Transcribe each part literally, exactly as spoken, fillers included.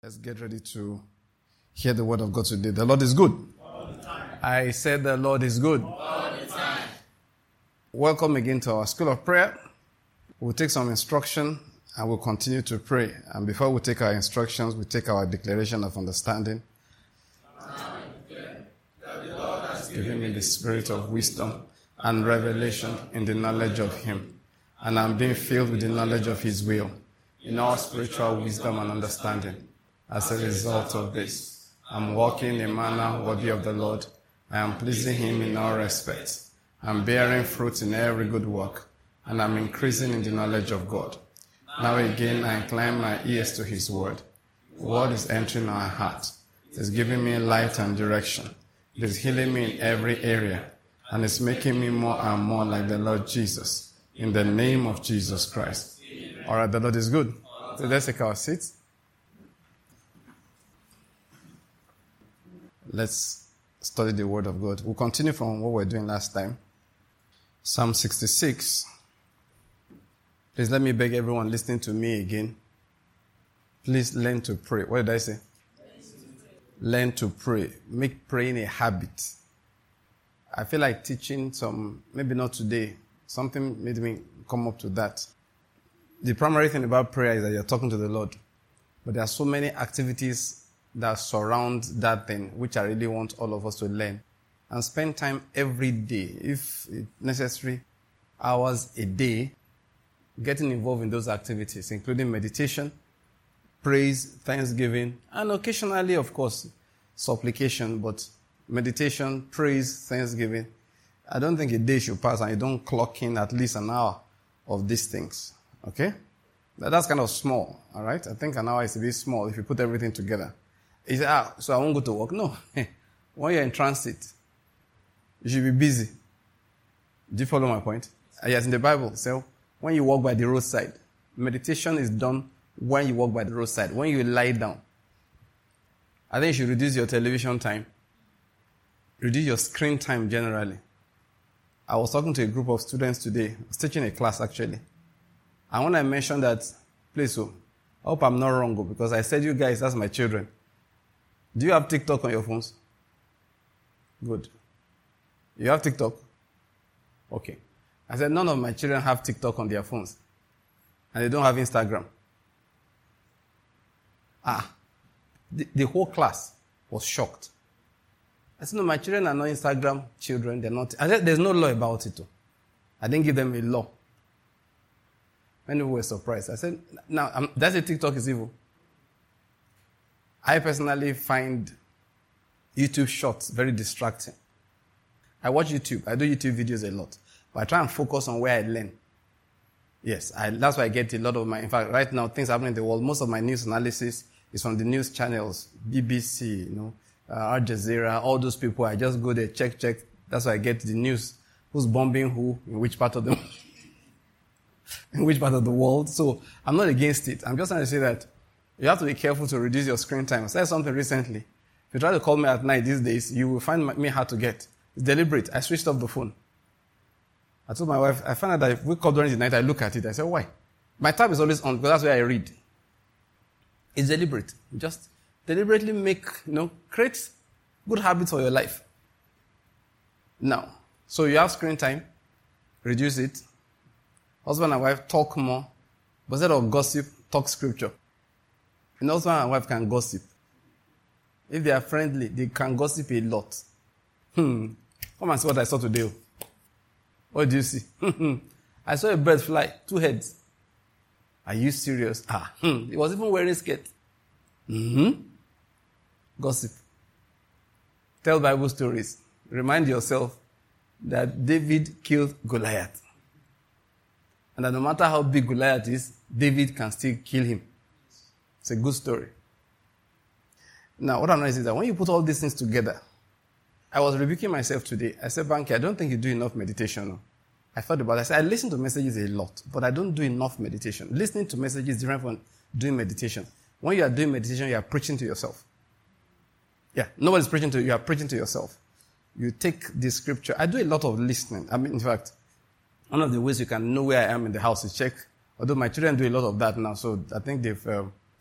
Let's get ready to hear the word of God today. The Lord is good. All the time. I said the Lord is good. All the time. Welcome again to our school of prayer. We'll take some instruction and we'll continue to pray. And before we take our instructions, we take our declaration of understanding. I declare that the Lord has Given me the spirit of wisdom and revelation in the knowledge of Him. And I'm being filled with the knowledge of His will in all spiritual wisdom and understanding. As a result of this, I'm walking in a manner worthy of the Lord. I am pleasing Him in all respects. I'm bearing fruit in every good work, and I'm increasing in the knowledge of God. Now again, I incline my ears to His word. The word is entering our heart. It is giving me light and direction. It is healing me in every area, and it's making me more and more like the Lord Jesus. In the name of Jesus Christ. Amen. All right, the Lord is good. So let's take our seats. Let's study the word of God. We'll continue from what we were doing last time. Psalm sixty-six. Please let me beg everyone listening to me again. Please learn to pray. What did I say? Learn to pray. Make praying a habit. I feel like teaching some, maybe not today, something made me come up to that. The primary thing about prayer is that you're talking to the Lord. But there are so many activities that surround that thing, which I really want all of us to learn. And spend time every day, if necessary, hours a day, getting involved in those activities, including meditation, praise, thanksgiving, and occasionally, of course, supplication, but meditation, praise, thanksgiving. I don't think a day should pass and you don't clock in at least an hour of these things. Okay? That's kind of small, all right? I think an hour is a bit small if you put everything together. You say, ah, so I won't go to work. No. When you're in transit, you should be busy. Do you follow my point? Uh, yes, in the Bible, so when you walk by the roadside, meditation is done when you walk by the roadside, when you lie down. I think you should reduce your television time. Reduce your screen time generally. I was talking to a group of students today. I was teaching a class, actually. And when I mentioned that, please, so, I hope I'm not wrong, because I said, you guys, that's my children. Do you have TikTok on your phones? Good. You have TikTok? Okay. I said, none of my children have TikTok on their phones. And they don't have Instagram. Ah. The, the whole class was shocked. I said, no, my children are not Instagram children. They're not. I said, there's no law about it, too. I didn't give them a law. Many people were surprised. I said, now, um, that's a TikTok is evil. I personally find YouTube shorts very distracting. I watch YouTube. I do YouTube videos a lot. But I try and focus on where I learn. Yes, I, that's why I get a lot of my... In fact, right now, things happening in the world. Most of my news analysis is from the news channels. B B C, you know, uh, Al Jazeera, all those people. I just go there, check, check. That's why I get the news. Who's bombing who, in which part of the... in which part of the world. So I'm not against it. I'm just trying to say that you have to be careful to reduce your screen time. I said something recently. If you try to call me at night these days, you will find me hard to get. It's deliberate. I switched off the phone. I told my wife, I found out that if we call during the night, I look at it. I said, why? My tab is always on because that's where I read. It's deliberate. Just deliberately make, you know, create good habits for your life. Now, so you have screen time, reduce it. Husband and wife talk more. But instead of gossip, talk scripture. And husband and wife can gossip. If they are friendly, they can gossip a lot. Hmm. Come and see what I saw today. What do you see? I saw a bird fly, two heads. Are you serious? Ah, hmm. He was even wearing a skirt. Mm-hmm. Gossip. Tell Bible stories. Remind yourself that David killed Goliath. And that no matter how big Goliath is, David can still kill him. It's a good story. Now, what I'm noticing is that when you put all these things together, I was rebuking myself today. I said, Banky, I don't think you do enough meditation. No. I thought about it. I said, I listen to messages a lot, but I don't do enough meditation. Listening to messages is different from doing meditation. When you are doing meditation, you are preaching to yourself. Yeah, nobody's preaching to you. You are preaching to yourself. You take the scripture. I do a lot of listening. I mean, in fact, one of the ways you can know where I am in the house is check. Although my children do a lot of that now, so I think they've um,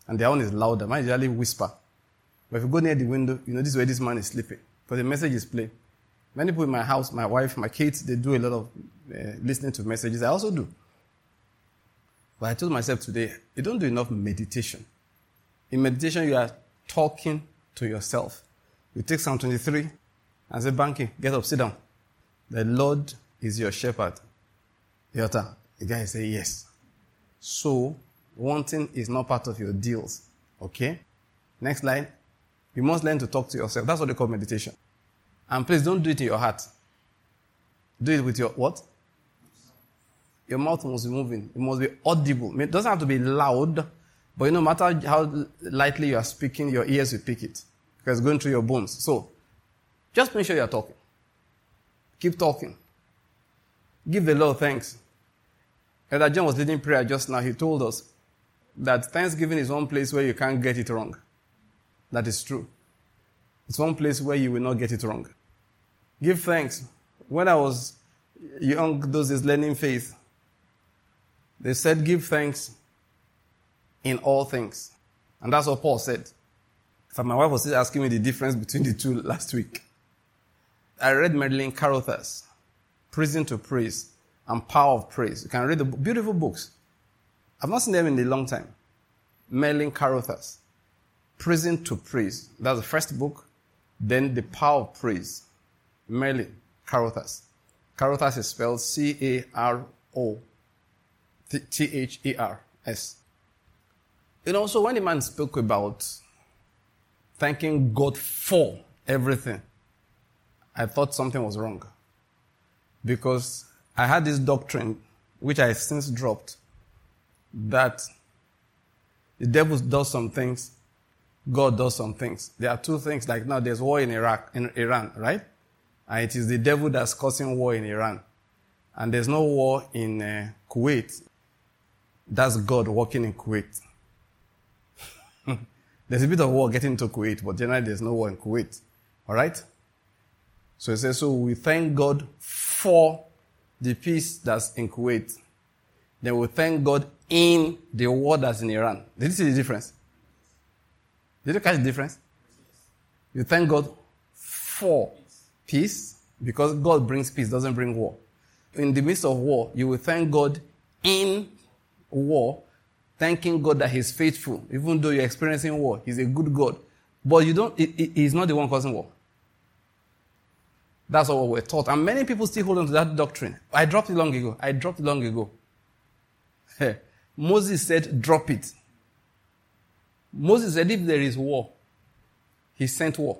And their own is louder. Mine usually whisper. But if you go near the window, you know this is where this man is sleeping. Because the message is playing. Many people in my house, my wife, my kids, they do a lot of uh, listening to messages. I also do. But I told myself today, you don't do enough meditation. In meditation, you are talking to yourself. You take Psalm twenty-three and say, Banky, get up, sit down. The Lord is your shepherd. Yota, the guy say yes. So, wanting is not part of your deals. Okay? Next line. You must learn to talk to yourself. That's what they call meditation. And please don't do it in your heart. Do it with your what? Your mouth must be moving. It must be audible. It doesn't have to be loud, but no matter how lightly you are speaking, your ears will pick it. Because it's going through your bones. So, just make sure you are talking. Keep talking. Give the Lord thanks. Elder John was leading prayer just now. He told us that Thanksgiving is one place where you can't get it wrong. That is true. It's one place where you will not get it wrong. Give thanks. When I was young, those days learning faith, they said give thanks in all things. And that's what Paul said. So my wife was still asking me the difference between the two last week. I read Merlin Carothers, Prison to Praise and Power of Praise. You can read the beautiful books. I've not seen them in a long time. Merlin Carothers, Prison to Praise. That's the first book. Then The Power of Praise. Merlin Carothers. Carothers is spelled C A R O T H E R S. You know, so when the man spoke about thanking God for everything, I thought something was wrong. Because I had this doctrine, which I since dropped, that the devil does some things, God does some things. There are two things. Like now, there's war in Iraq, in Iran, right? And it is the devil that's causing war in Iran. And there's no war in uh, Kuwait. That's God working in Kuwait. There's a bit of war getting into Kuwait, but generally there's no war in Kuwait. All right? So it says, so we thank God for the peace that's in Kuwait. Then we thank God in the war that's in Iran. Did you see the difference? Did you catch the difference? You thank God for peace, because God brings peace, doesn't bring war. In the midst of war, you will thank God in war, thanking God that He's faithful. Even though you're experiencing war, He's a good God. But you don't, he, he, He's not the one causing war. That's what we're taught. And many people still hold on to that doctrine. I dropped it long ago. I dropped it long ago. Moses said, drop it. Moses said, if there is war, he sent war.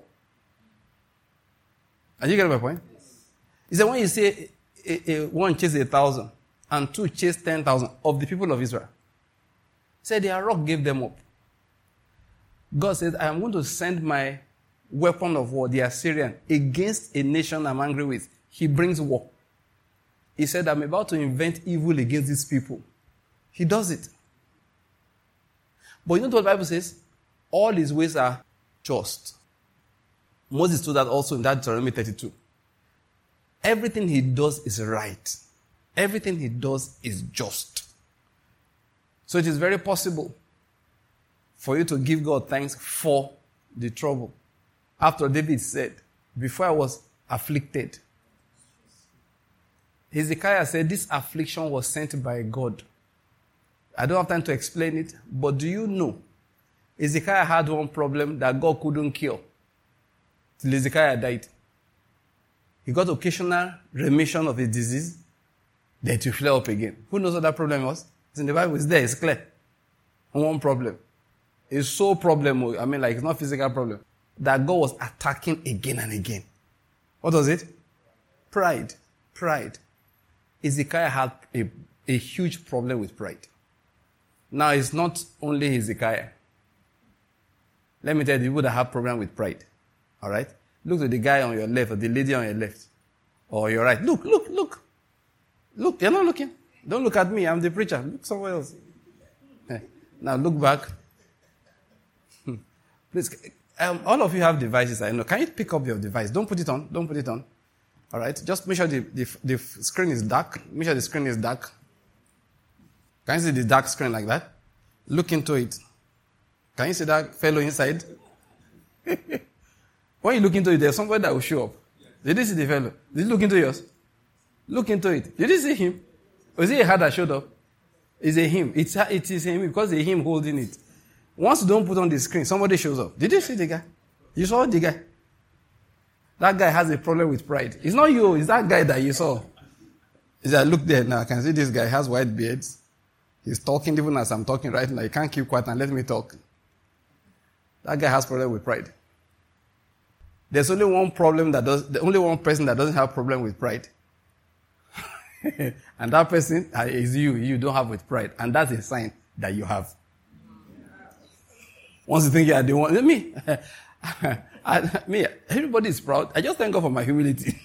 Are you getting my point? He said, when you say a, a, one chased a thousand and two chased ten thousand of the people of Israel, he said, their rock gave them up. God said, I am going to send my weapon of war, the Assyrian, against a nation I'm angry with. He brings war. He said, I'm about to invent evil against these people. He does it. But you know what the Bible says? All his ways are just. Moses told that also in that Deuteronomy thirty-two. Everything he does is right. Everything he does is just. So it is very possible for you to give God thanks for the trouble. After David said, before I was afflicted, Hezekiah said, this affliction was sent by God. I don't have time to explain it, but do you know, Hezekiah had one problem that God couldn't cure till Hezekiah died. He got occasional remission of his disease, then it will flare up again. Who knows what that problem was? It's in the Bible, it's there, it's clear. One problem. It's so problem, I mean like it's not physical problem, that God was attacking again and again. What was it? Pride. Pride. Hezekiah had a, a huge problem with pride. Now, it's not only Hezekiah. Let me tell you, people that have problem with pride. All right? Look to the guy on your left or the lady on your left. Or your right. Look, look, look. Look, you're not looking. Don't look at me. I'm the preacher. Look somewhere else. Hey. Now, look back. Please, um, all of you have devices, I know. Can you pick up your device? Don't put it on. Don't put it on. All right? Just make sure the, the, the screen is dark. Make sure the screen is dark. Can you see the dark screen like that? Look into it. Can you see that fellow inside? When you look into it, there's somebody that will show up. Did you see the fellow? Did you look into yours? Look into it. Did you see him? Or is it a heart that showed up? It's a him. It's a, it is a him because it's a him holding it. Once you don't put on the screen, somebody shows up. Did you see the guy? You saw the guy? That guy has a problem with pride. It's not you. It's that guy that you saw. He said, look there now. I can see this guy has white beards. He's talking even as I'm talking right now. He can't keep quiet and let me talk. That guy has problem with pride. There's only one problem that does, the only one person that doesn't have problem with pride. And that person is you. You don't have with pride. And that's a sign that you have. Once you think you are the one, me, I, me, everybody is proud. I just thank God for my humility.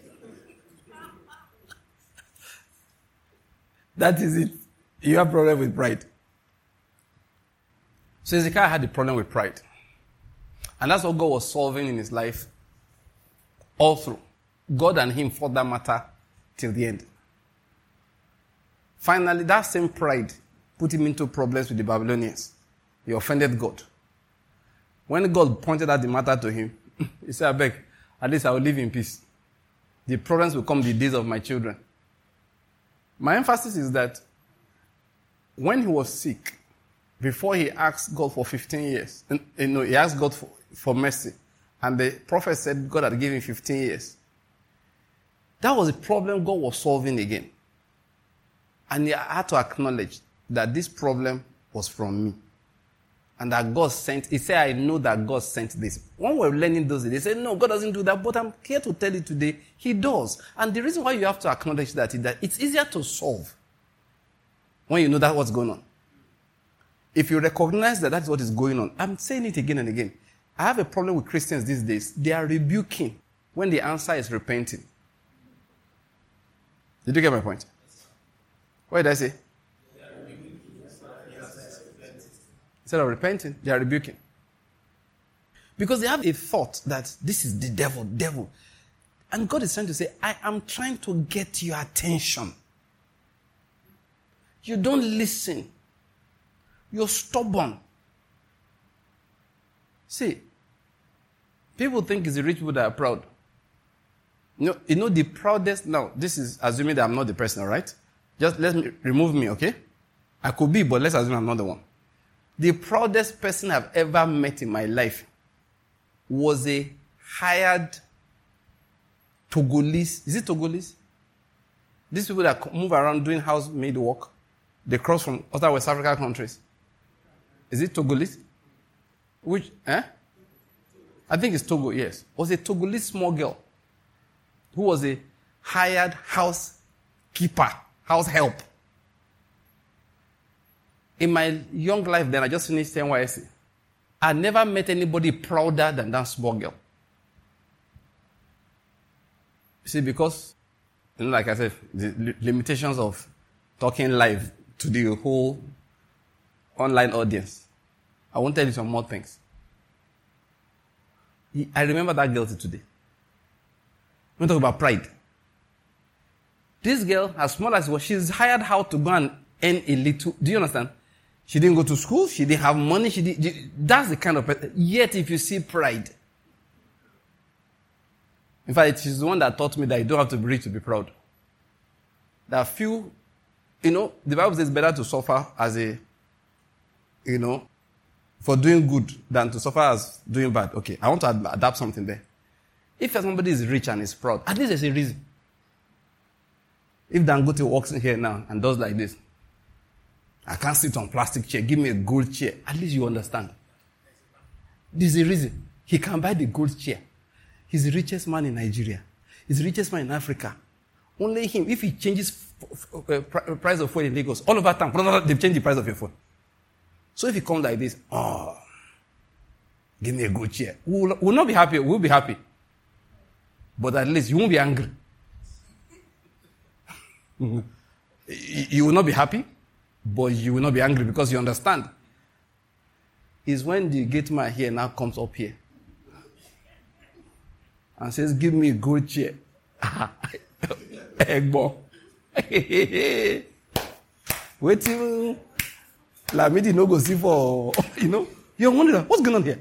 That is it. You have problem with pride. So Hezekiah had a problem with pride. And that's what God was solving in his life all through. God and him fought that matter till the end. Finally, that same pride put him into problems with the Babylonians. He offended God. When God pointed out the matter to him, he said, I beg, at least I will live in peace. The problems will come the days of my children. My emphasis is that when he was sick, before he asked God for fifteen years, you know, he asked God for, for mercy, and the prophet said God had given him fifteen years. That was a problem God was solving again. And he had to acknowledge that this problem was from me. And that God sent, he said, I know that God sent this. When we're learning those, they say, no, God doesn't do that, but I'm here to tell you today, he does. And the reason why you have to acknowledge that is that it's easier to solve when you know that what's going on. If you recognize that that's what is going on, I'm saying it again and again. I have a problem with Christians these days. They are rebuking when the answer is repenting. Did you get my point? What did I say? Instead of repenting, they are rebuking. Because they have a thought that this is the devil, devil. And God is trying to say, I am trying to get your attention. You don't listen. You're stubborn. See, people think it's the rich people that are proud. You know, you know the proudest, now, this is assuming that I'm not the person, all right? Just let me, remove me, okay? I could be, but let's assume I'm not the one. The proudest person I've ever met in my life was a hired Togolese. Is it Togolese? These people that move around doing housemaid work, they cross from other West African countries. Is it Togolese? Which, eh? I think it's Togo, yes. Was a Togolese small girl who was a hired housekeeper, house help. In my young life then, I just finished N Y S C. I never met anybody prouder than that small girl. You see, because, you know, like I said, the limitations of talking live to the whole online audience. I won't tell you some more things. I remember that girl till today. We're talking about pride. This girl, as small as she was, she's hired how to go and earn a little. Do you understand? She didn't go to school. She didn't have money. She did. That's the kind of person. Yet, if you see pride. In fact, she's the one that taught me that you don't have to be rich to be proud. There are few, you know, the Bible says it's better to suffer as a, you know, for doing good than to suffer as doing bad. Okay, I want to ad- adapt something there. If somebody is rich and is proud, at least there's a reason. If Dangote walks in here now and does like this, I can't sit on plastic chair, give me a gold chair. At least you understand. There's a reason. He can buy the gold chair. He's the richest man in Nigeria. He's the richest man in Africa. Only him. If he changes f- f- uh, pr- price of phone in Lagos, all over town, they've changed the price of your phone. So if he comes like this, oh, give me a gold chair. We'll, we'll not be happy. We'll be happy. But at least you won't be angry. You will not be happy, but you will not be angry because you understand. Is when the gate man here now comes up here and says, give me a good chair. Egbo. Wait till Lamidi no go see for, you know, You're wondering, what's going on here?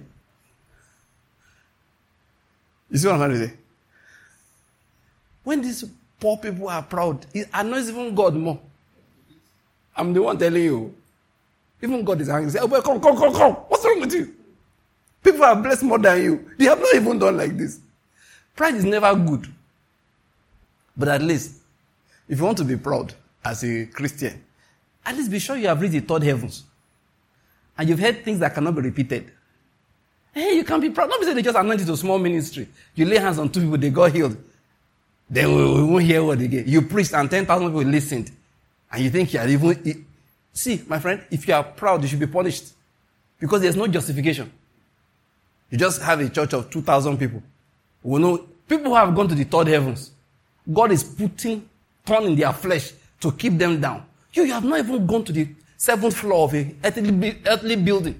You see what I'm trying to say? When these poor people are proud, it annoys even God more. I'm the one telling you. Even God is angry. Say, oh boy, come, come, come, come. What's wrong with you? People are blessed more than you. They have not even done like this. Pride is never good. But at least, if you want to be proud as a Christian, at least be sure you have reached the third heavens. And you've heard things that cannot be repeated. Hey, you can be proud. Not because they just anointed to a small ministry. You lay hands on two people, they got healed. Then we, we won't hear what they get. You preached and ten thousand people listened. And you think you are even... See, my friend, if you are proud, you should be punished. Because there's no justification. You just have a church of two thousand people. We know people who have gone to the third heavens. God is putting thorn in their flesh to keep them down. You, you have not even gone to the seventh floor of a earthly, earthly building.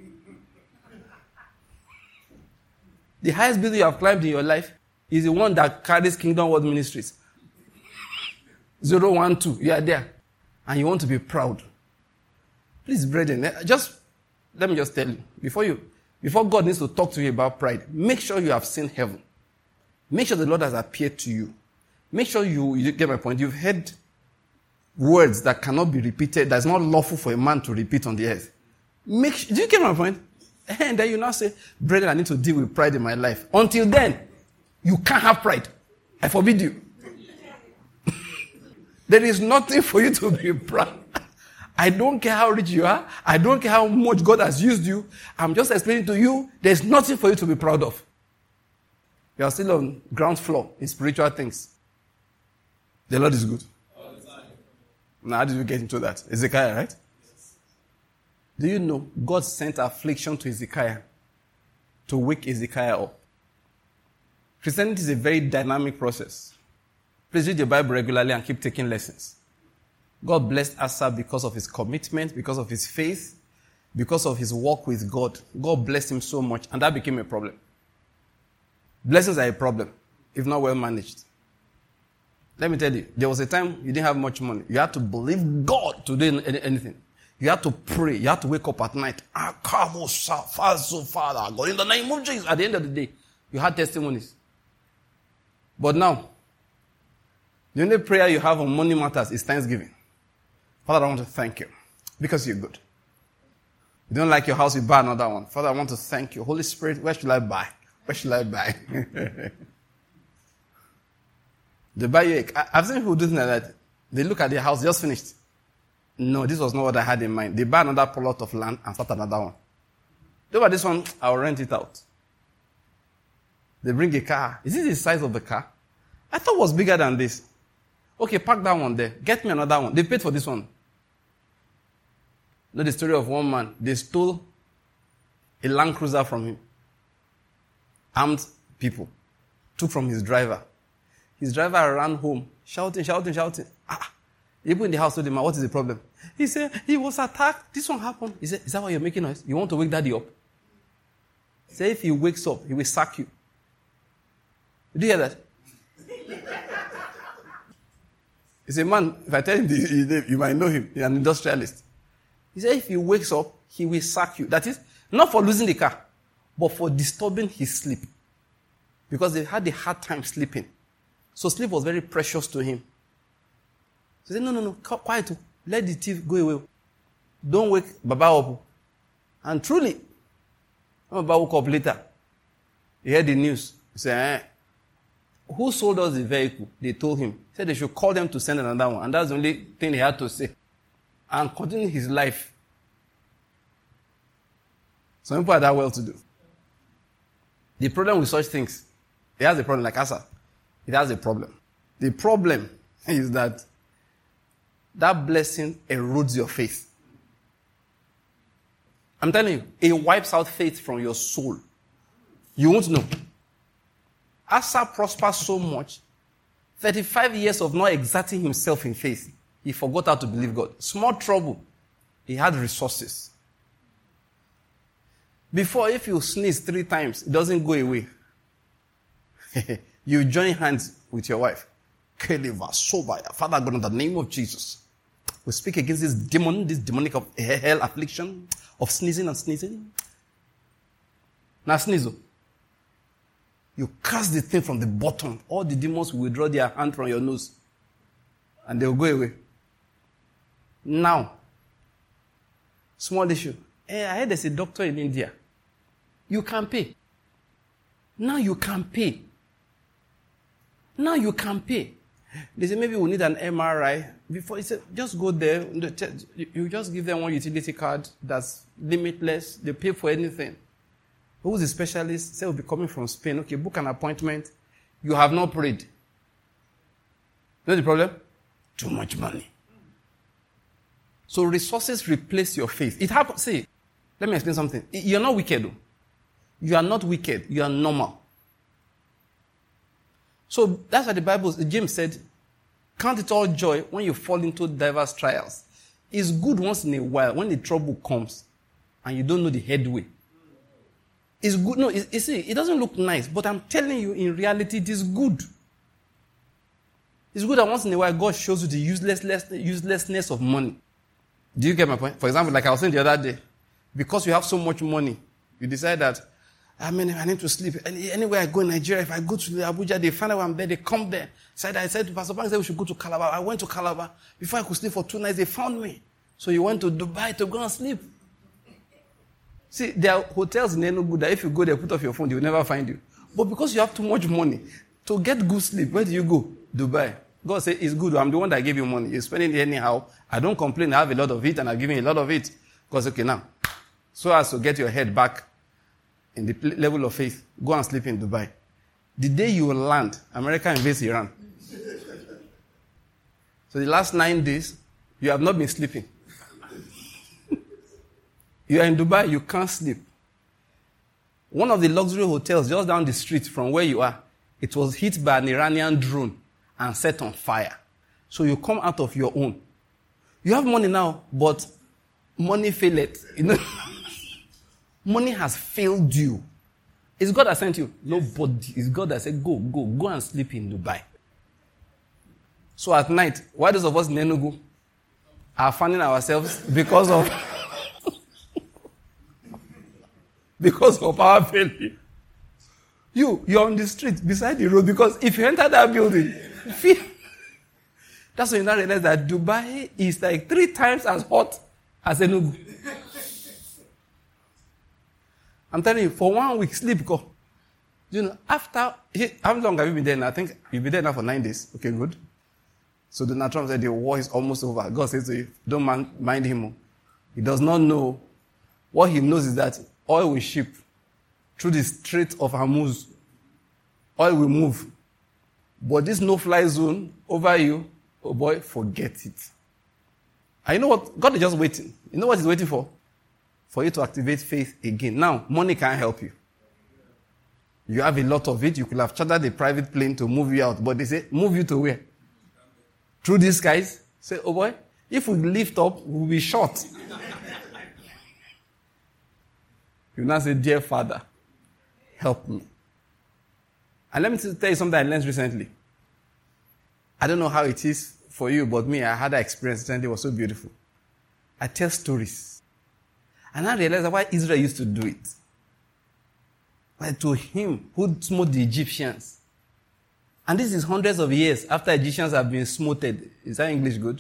The highest building you have climbed in your life is the one that carries Kingdom World Ministries. zero one two, you are there. And you want to be proud. Please, brethren, just let me just tell you, before you, before God needs to talk to you about pride, make sure you have seen heaven. Make sure the Lord has appeared to you. Make sure you, you get my point. You've heard words that cannot be repeated, that's not lawful for a man to repeat on the earth. Make sure, do you get my point? And then you now say, brethren, I need to deal with pride in my life. Until then, you can't have pride. I forbid you. There is nothing for you to be proud. I don't care how rich you are. I don't care how much God has used you. I'm just explaining to you, there's nothing for you to be proud of. You are still on ground floor in spiritual things. The Lord is good. Now, how did we get into that? Ezekiel, right? Yes. Do you know God sent affliction to Ezekiel to wake Ezekiel up? Christianity is a very dynamic process. Please read the Bible regularly and keep taking lessons. God blessed Asa because of his commitment, because of his faith, because of his walk with God. God blessed him so much, and that became a problem. Blessings are a problem, if not well managed. Let me tell you, there was a time you didn't have much money. You had to believe God to do anything. You had to pray. You had to wake up at night. Father, God, in the name of Jesus. At the end of the day, you had testimonies. But now, the only prayer you have on money matters is thanksgiving. Father, I want to thank you because you're good. You don't like your house, you buy another one. Father, I want to thank you. Holy Spirit, where should I buy? Where should I buy? They buy you a, I've seen people do things like that. They look at their house just finished. No, this was not what I had in mind. They buy another plot of land and start another one. Look at this one, I'll rent it out. They bring a car. Is this the size of the car? I thought it was bigger than this. Okay, park that one there. Get me another one. They paid for this one. You know the story of one man. They stole a Land Cruiser from him. Armed people. Took from his driver. His driver ran home, shouting, shouting, shouting. Ah, people in the house told him, what is the problem? He said, he was attacked. This one happened. He said, is that why you're making noise? You want to wake daddy up? He said, if he wakes up, he will sack you. Did you hear that? He said, man, if I tell him his name, you might know him. He's an industrialist. He said, if he wakes up, he will sack you. That is, not for losing the car, but for disturbing his sleep. Because they had a hard time sleeping. So sleep was very precious to him. He said, no, no, no, quiet. Let the thief go away. Don't wake Baba up. And truly, when Baba woke up later, he heard the news. He said, eh, who sold us the vehicle? They told him. He said they should call them to send another one. And that's the only thing he had to say. And continue his life. Some people are that well to do. The problem with such things, it has a problem like Asa. It has a problem. The problem is that that blessing erodes your faith. I'm telling you, it wipes out faith from your soul. You won't know. Asa prospered so much, thirty-five years of not exerting himself in faith, he forgot how to believe God. Small trouble, he had resources. Before, if you sneeze three times, it doesn't go away. You join hands with your wife. Father God, in the name of Jesus, we speak against this demon, this demonic of hell affliction, of sneezing and sneezing. Now sneeze. You cast the thing from the bottom. All the demons will withdraw their hand from your nose. And they will go away. Now, small issue. Hey, I heard there's a doctor in India. You can pay. Now you can pay. Now you can pay. They say maybe we need an M R I. Before, he said, just go there. You just give them one utility card that's limitless. They pay for anything. Who's the specialist? Say, will be coming from Spain. Okay, book an appointment. You have not prayed. You know the problem? Too much money. So resources replace your faith. It happens. See, let me explain something. You're not wicked, though. You are not wicked. You are normal. So that's why the Bible, James said, count it all joy when you fall into diverse trials. It's good once in a while when the trouble comes and you don't know the headway. It's good. No, you see, it doesn't look nice, but I'm telling you, in reality, it is good. It's good that once in a while God shows you the uselessness, uselessness of money. Do you get my point? For example, like I was saying the other day, because you have so much money, you decide that, I mean, I need to sleep. Anywhere I go in Nigeria, if I go to Abuja, they find out I'm there, they come there. So I said to Pastor Bank, we should go to Calabar. I went to Calabar. Before I could sleep for two nights, they found me. So you went to Dubai to go and sleep. See, there are hotels in Enugu that if you go there, put off your phone, they will never find you. But because you have too much money, to get good sleep, where do you go? Dubai. God said, it's good. I'm the one that gave you money. You're spending it anyhow. I don't complain. I have a lot of it, and I'm giving you a lot of it. God said, okay, now, so as to get your head back in the level of faith, go and sleep in Dubai. The day you land, America invades Iran. So the last nine days, you have not been sleeping. You are in Dubai, you can't sleep. One of the luxury hotels just down the street from where you are, it was hit by an Iranian drone and set on fire. So you come out of your own. You have money now, but money failed. You know, money has failed you. It's God that sent you. Nobody. It's God that said, go, go, go and sleep in Dubai. So at night, why those of us in Enugu are finding ourselves because of because of our failure. You, you're on the street beside the road because if you enter that building, feel, that's when you now realize that Dubai is like three times as hot as Enugu. I'm telling you, for one week, sleep go. You know, after, how long have you been there now? I think you've been there now for nine days. Okay, good. So Donald Trump said the war is almost over. God says to you, don't mind, mind him. He does not know. What he knows is that oil will ship through the Strait of Hormuz. Oil will move. But this no-fly zone over you, oh boy, forget it. And you know what? God is just waiting. You know what he's waiting for? For you to activate faith again. Now, money can't help you. You have a lot of it. You could have chartered a private plane to move you out. But they say, move you to where? Through these guys. Say, oh boy, if we lift up, we'll be short. You now say, dear Father, help me. And let me tell you something I learned recently. I don't know how it is for you, but me, I had that experience and it was so beautiful. I tell stories. And I realized why Israel used to do it. Like to him who smote the Egyptians. And this is hundreds of years after Egyptians have been smoted. Is that English good?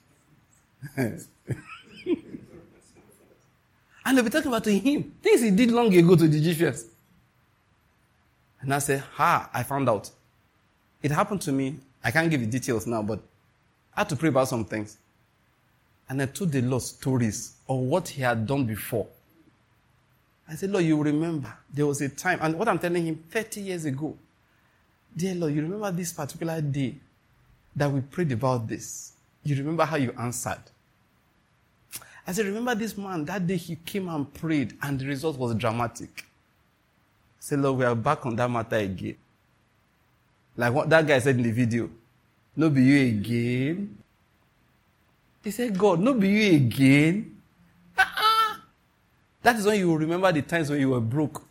And they'll be talking about to him. Things he did long ago to the Egyptians. And I said, ha, I found out. It happened to me. I can't give you details now, but I had to pray about some things. And I told the Lord stories of what he had done before. I said, Lord, you remember, there was a time, and what I'm telling him, thirty years ago, dear Lord, you remember this particular day that we prayed about this? You remember how you answered? I said, remember this man, that day he came and prayed, and the result was dramatic. I said, Lord, we are back on that matter again. Like what that guy said in the video, no be you again. He said, God, no be you again. Uh-uh. That is when you will remember the times when you were broke.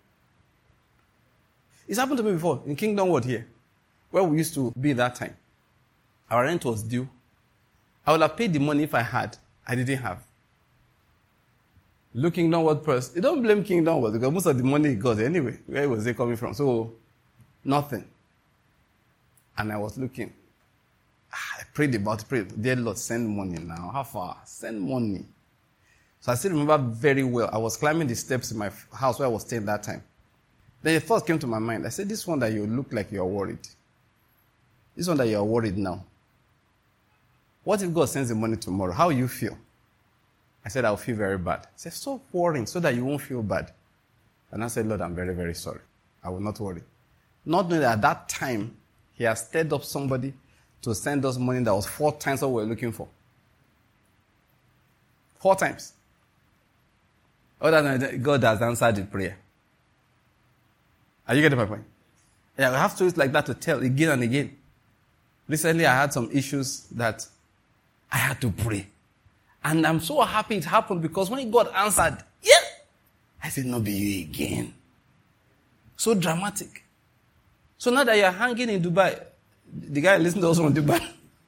It's happened to me before, in Kingdom World here, where we used to be that time. Our rent was due. I would have paid the money if I had. I didn't have. Look Kingdom World first. You don't blame Kingdom World because most of the money he got anyway. Where was it coming from? So, nothing. And I was looking. I prayed about it, prayed. Dear Lord, send money now. How far? Send money. So I still remember very well. I was climbing the steps in my house where I was staying that time. Then a thought came to my mind. I said, this one that you look like you're worried. This one that you're worried now. What if God sends the money tomorrow? How will you feel? I said, I'll feel very bad. He said, stop worrying so that you won't feel bad. And I said, Lord, I'm very, very sorry. I will not worry. Not knowing that at that time, he has stirred up somebody to send us money that was four times what we were looking for. Four times. Other than God has answered the prayer. Are you getting my point? Yeah, we have stories like that to tell again and again. Recently, I had some issues that I had to pray. And I'm so happy it happened because when God answered, yeah, I said, no, be you again. So dramatic. So now that you're hanging in Dubai, the guy listening to us from Dubai.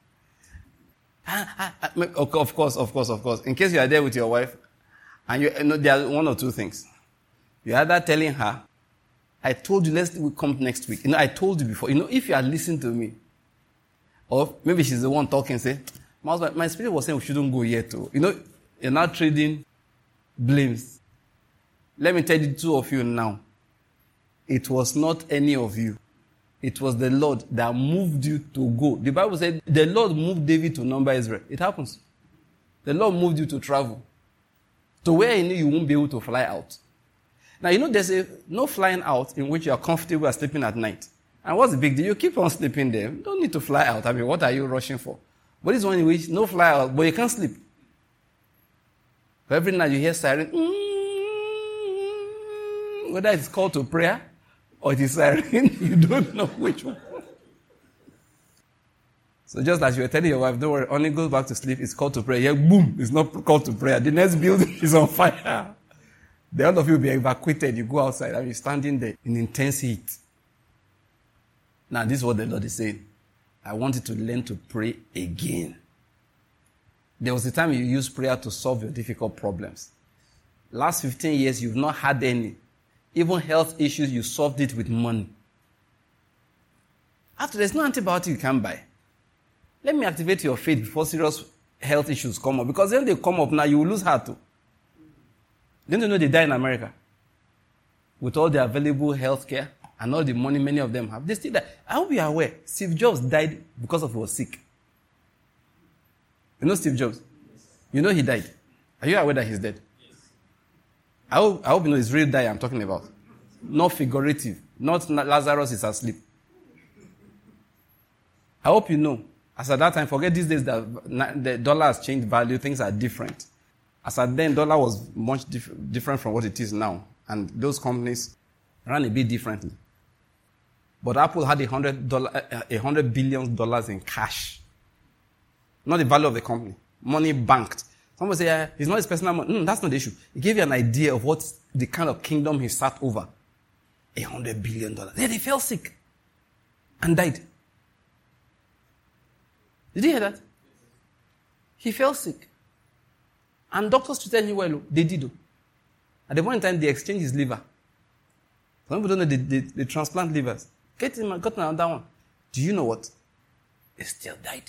Of course, of course, of course. In case you are there with your wife, and you, you know, there are one or two things. You're either telling her, I told you, let's we come next week. You know, I told you before. You know, if you are listening to me, or maybe she's the one talking, say, my, my spirit was saying we shouldn't go yet. Too. You know, you're not trading blames. Let me tell you, two of you now. It was not any of you. It was the Lord that moved you to go. The Bible said the Lord moved David to number Israel. It happens. The Lord moved you to travel. To where he knew you won't be able to fly out. Now, you know, there's a, no flying out in which you are comfortable and sleeping at night. And what's the big deal? You keep on sleeping there. You don't need to fly out. I mean, what are you rushing for? But this one in which no fly out, but you can't sleep. Every night you hear siren. Mm, whether it's called to prayer or it is siren, you don't know which one. So just as you were telling your wife, don't worry, only go back to sleep, it's called to prayer. Yeah, boom, it's not called to prayer. The next building is on fire. The all of you will be evacuated. You go outside and you're standing there in intense heat. Now, this is what the Lord is saying. I want you to learn to pray again. There was a time you used prayer to solve your difficult problems. Last fifteen years, you've not had any. Even health issues, you solved it with money. After, there's no antibiotic you can buy. Let me activate your faith before serious health issues come up. Because when they come up now, you will lose heart too. Don't you know they die in America? With all the available health care and all the money many of them have. They still die. I hope you are aware. Steve Jobs died because of he was sick. You know Steve Jobs? You know he died. Are you aware that he's dead? I hope, I hope you know it's real die I'm talking about. Not figurative. Not Lazarus is asleep. I hope you know. As at that time, forget these days that the dollar has changed value, things are different. As at then, dollar was much diff- different from what it is now. And those companies ran a bit differently. But Apple had a hundred dollar, a hundred billion dollars in cash. Not the value of the company. Money banked. Someone say, yeah, it's not his personal money. Mm, that's not the issue. It gave you an idea of what the kind of kingdom he sat over. A hundred billion dollars. Then he fell sick and died. Did you hear that? He fell sick. And doctors treated him well. They did. At the point in time, they exchanged his liver. Some people don't know they, they, they transplant livers. Get him, got another one. Do you know what? He still died.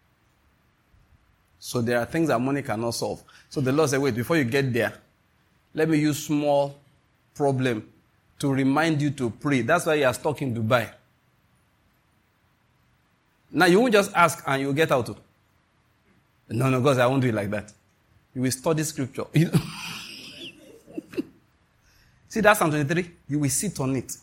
So there are things that money cannot solve. So the Lord said, wait, before you get there, let me use small problem to remind you to pray. That's why you are stuck in Dubai. Now, you won't just ask and you'll get out. No, no, God, I won't do it like that. You will study scripture. See that Psalm twenty-three? You will sit on it.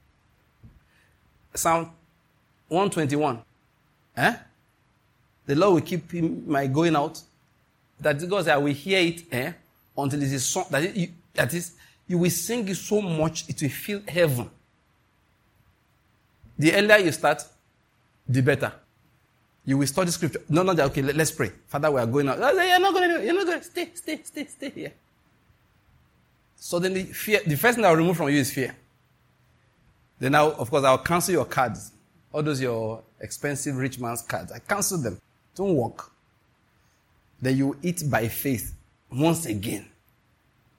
Psalm one twenty-one. Eh? The Lord will keep him, my going out. That God said, I will hear it eh, until it is song. That, it, you, that is, you will sing it so much, it will fill heaven. The earlier you start, the better. You will study scripture. No, no, okay, let, let's pray. Father, we are going out. You're not going to do it. You're not going to stay, stay, stay, stay here. Suddenly, fear. The first thing I will remove from you is fear. Then now, of course, I'll cancel your cards. All those your expensive rich man's cards. I cancel them. Don't work. Then you eat by faith once again.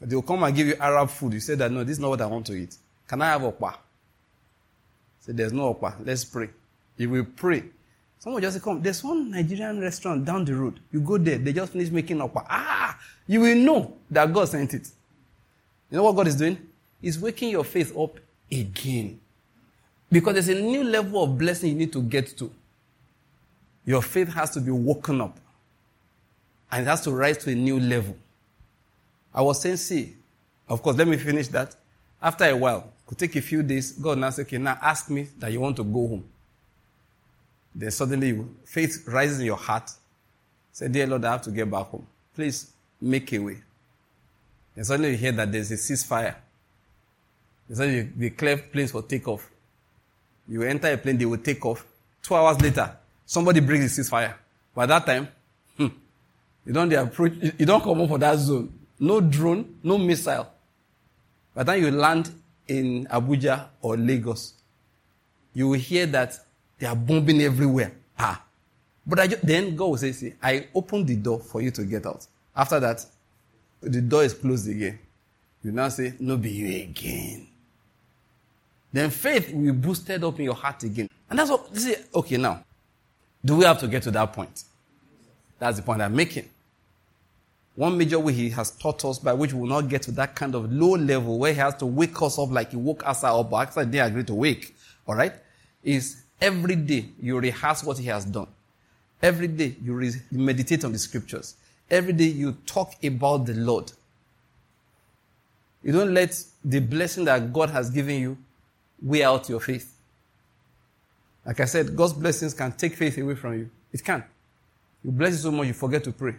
They will come and give you Arab food. You say that, no, this is not what I want to eat. Can I have okpa? Say, there's no okpa. Let's pray. You will pray. Someone just say, come, there's one Nigerian restaurant down the road. You go there. They just finished making okpa. Ah! You will know that God sent it. You know what God is doing? He's waking your faith up again. Because there's a new level of blessing you need to get to. Your faith has to be woken up. And it has to rise to a new level. I was saying, see, of course, let me finish that. After a while, it could take a few days, God now says, okay, now ask me that you want to go home. Then suddenly, faith rises in your heart. Say, dear Lord, I have to get back home. Please, make a way. And suddenly you hear that there's a ceasefire. And suddenly you declare planes for takeoff. You enter a plane, they will take off. Two hours later, somebody brings the ceasefire. By that time, hmm, you don't approach, you don't come up for that zone. No drone, no missile. By the time you land in Abuja or Lagos, you will hear that they are bombing everywhere. Ah. But I just, then God will say, see, I opened the door for you to get out. After that, the door is closed again. You now say, no be you again. Then faith will be boosted up in your heart again. And that's what, see, okay, now, do we have to get to that point? That's the point I'm making. One major way he has taught us by which we will not get to that kind of low level where he has to wake us up like he woke us up, but actually didn't agree to wake, all right, is every day you rehearse what he has done. Every day you, re- you meditate on the scriptures. Every day you talk about the Lord. You don't let the blessing that God has given you weigh out your faith. Like I said, God's blessings can take faith away from you. It can. You bless you so much, you forget to pray.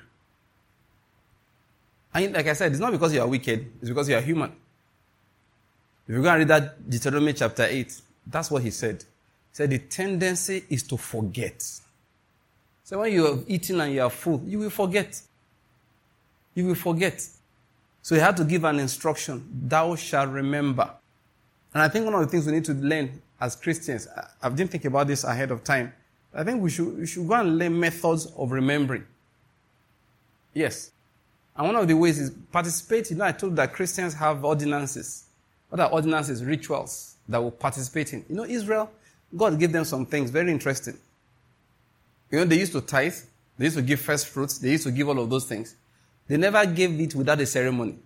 And like I said, it's not because you are wicked, it's because you are human. If you go and read that Deuteronomy chapter eight, that's what he said. He said the tendency is to forget. So when you have eaten and you are full, you will forget. You will forget. So he had to give an instruction, thou shalt remember. And I think one of the things we need to learn as Christians, I didn't think about this ahead of time, I think we should, we should go and learn methods of remembering. Yes. And one of the ways is participate. You know, I told you that Christians have ordinances. What are ordinances? Rituals that will participate in. You know, Israel, God gave them some things very interesting. You know, they used to tithe. They used to give first fruits. They used to give all of those things. They never gave it without a ceremony.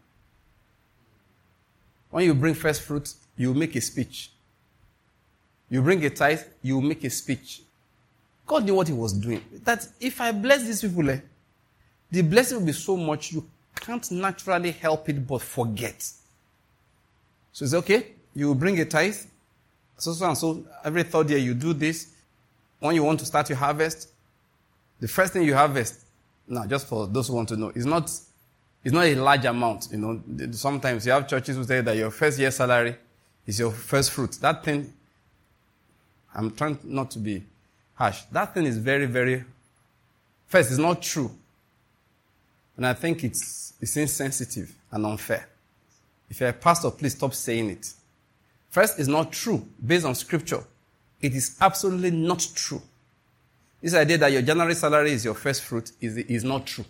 When you bring first fruits, you make a speech. You bring a tithe, you make a speech. God knew what he was doing. That if I bless these people, eh, the blessing will be so much you can't naturally help it but forget. So it's okay, you bring a tithe, so so and so, every third year you do this. When you want to start your harvest, the first thing you harvest, now just for those who want to know, is not, it's not a large amount. You know, sometimes you have churches who say that your first year salary is your first fruit. That thing, I'm trying not to be harsh. That thing is very, very, first, it's not true. And I think it's, it's insensitive and unfair. If you're a pastor, please stop saying it. First, it's not true. Based on scripture, it is absolutely not true. This idea that your January salary is your first fruit is, is not true.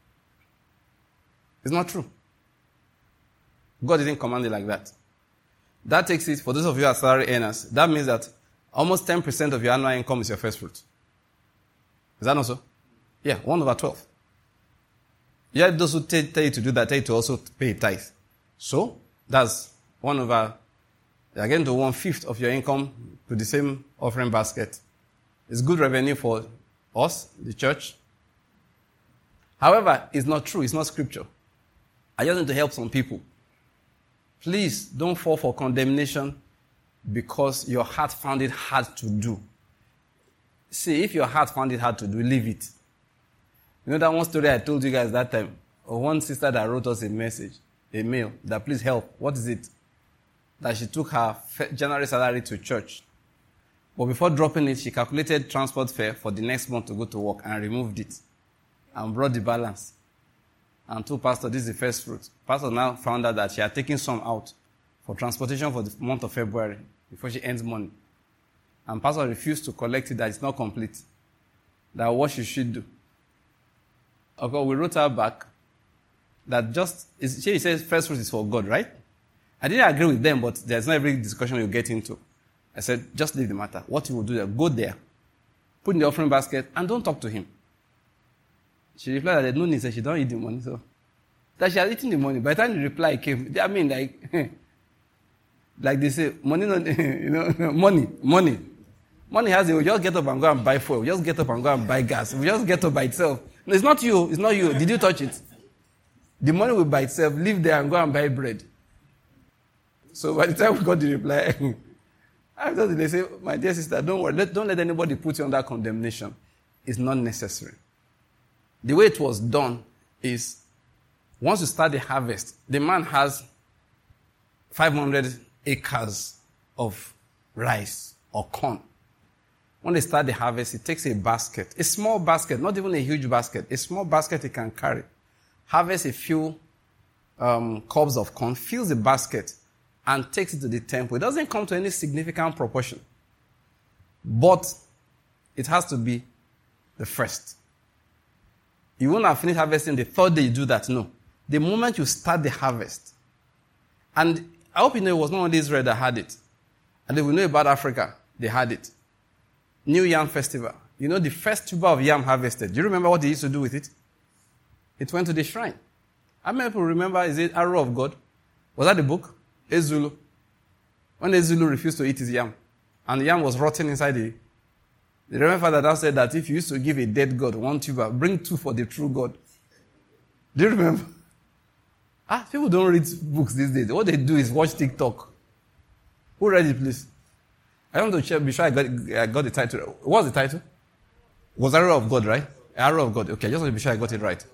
It's not true. God didn't command it like that. That takes it, for those of you who are salary earners, that means that almost ten percent of your annual income is your first fruit. Is that not so? Yeah, one over twelve. Yeah, those who tell you to do that, tell you to also pay tithe. So, that's one over, you're getting to one-fifth of your income to the same offering basket. It's good revenue for us, the church. However, it's not true. It's not scripture. I just need to help some people. Please don't fall for condemnation because your heart found it hard to do. See, if your heart found it hard to do, leave it. You know that one story I told you guys that time? Of one sister that wrote us a message, a mail, that please help. What is it? That she took her January salary to church. But before dropping it, she calculated transport fare for the next month to go to work and removed it. And brought the balance. And told Pastor, this is the first fruit. Pastor now found out that she had taken some out for transportation for the month of February before she earns money. And Pastor refused to collect it, that it's not complete. That what she should do. Okay, we wrote her back. that just, is, he says first fruit is for God, right? I didn't agree with them, but there's not every discussion you get into. I said, just leave the matter. What you will do there, go there, put in the offering basket, and don't talk to him. She replied that there's no need, so she don't eat the money. So that she had eaten the money. By the time the reply came, I mean, like, like they say, money, not, you know, money, money. Money has it. We just get up and go and buy fuel. We just get up and go and buy gas. We just get up by itself. No, it's not you. It's not you. Did you touch it? The money will by itself. Leave there and go and buy bread. So by the time we got the reply, I thought they say, my dear sister, don't worry. Let, don't let anybody put you under condemnation. It's not necessary. The way it was done is, once you start the harvest, the man has five hundred acres of rice or corn. When they start the harvest, he takes a basket, a small basket, not even a huge basket, a small basket he can carry, harvests a few um, cobs of corn, fills the basket, and takes it to the temple. It doesn't come to any significant proportion. But it has to be the first. You won't have finished harvesting the third day you do that. No. The moment you start the harvest. And I hope you know it was not only Israel that had it. And if we know about Africa, they had it. New Yam Festival. You know the first tuber of yam harvested. Do you remember what they used to do with it? It went to the shrine. How many people remember, is it Arrow of God? Was that the book? Ezulu. When Ezulu refused to eat his yam, and the yam was rotting inside the... The Reverend Father now said that if you used to give a dead God one tuber, bring two for the true God. Do you remember? Ah, people don't read books these days. What they do is watch TikTok. Who read it, please? I want to check, be sure I got, I got the title. What's the title? Was Arrow of God, right? Arrow of God. Okay, I just want to be sure I got it right.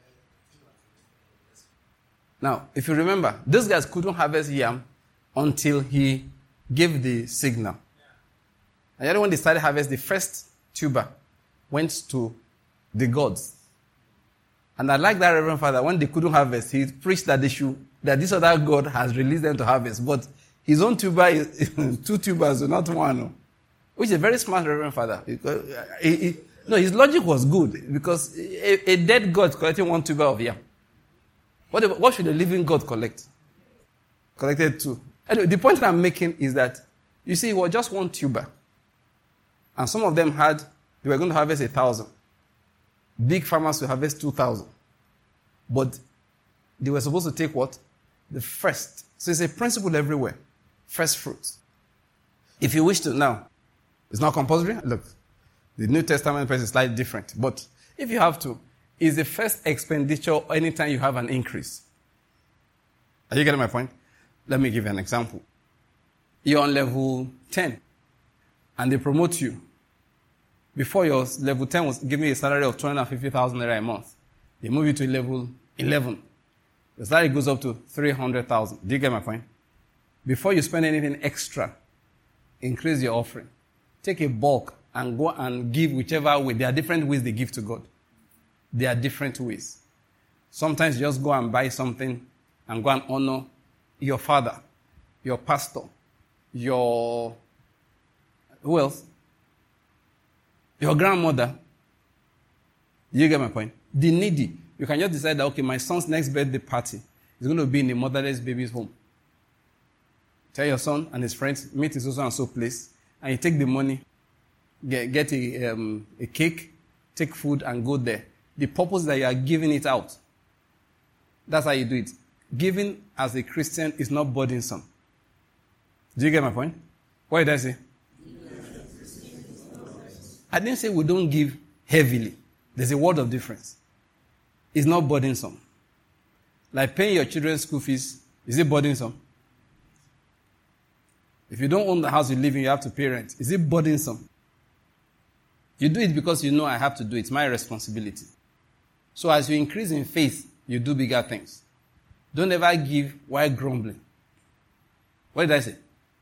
Now, if you remember, these guys couldn't harvest yam until he gave the signal. And then when they started harvest, the first tuber went to the gods. And I like that Reverend Father, when they couldn't harvest, he preached that they should, that this other God has released them to harvest. But his own tuber is two tubers, not one. Which is a very smart Reverend Father. Because he, he, no, his logic was good, because a, a dead God collecting one tuber of yam. What, what should a living God collect? Collected two. Anyway, the point I'm making is that, you see, it was just one tuber. And some of them had, they were going to harvest a thousand. Big farmers will harvest two thousand. But they were supposed to take what? The first. So it's a principle everywhere. First fruits. If you wish to, now, it's not compulsory. Look, the New Testament verse is slightly different. But if you have to, it's the first expenditure anytime you have an increase. Are you getting my point? Let me give you an example. You're on level ten, and they promote you. Before your level ten was giving you a salary of two hundred fifty thousand naira a month. They move you to level eleven. The salary goes up to three hundred thousand. Do you get my point? Before you spend anything extra, increase your offering. Take a bulk and go and give whichever way. There are different ways they give to God. There are different ways. Sometimes you just go and buy something and go and honor your father, your pastor, your... Who else? Your grandmother. You get my point? The needy. You can just decide that, okay, my son's next birthday party is going to be in a motherless baby's home. Tell your son and his friends, meet in so and so place, and you take the money, get, get a, um, a cake, take food, and go there. The purpose that you are giving it out. That's how you do it. Giving as a Christian is not burdensome. Do you get my point? What did I say? I didn't say we don't give heavily. There's a word of difference. It's not burdensome. Like paying your children's school fees, is it burdensome? If you don't own the house you live in, you have to pay rent. Is it burdensome? You do it because you know I have to do it. It's my responsibility. So as you increase in faith, you do bigger things. Don't ever give while grumbling. What did I say?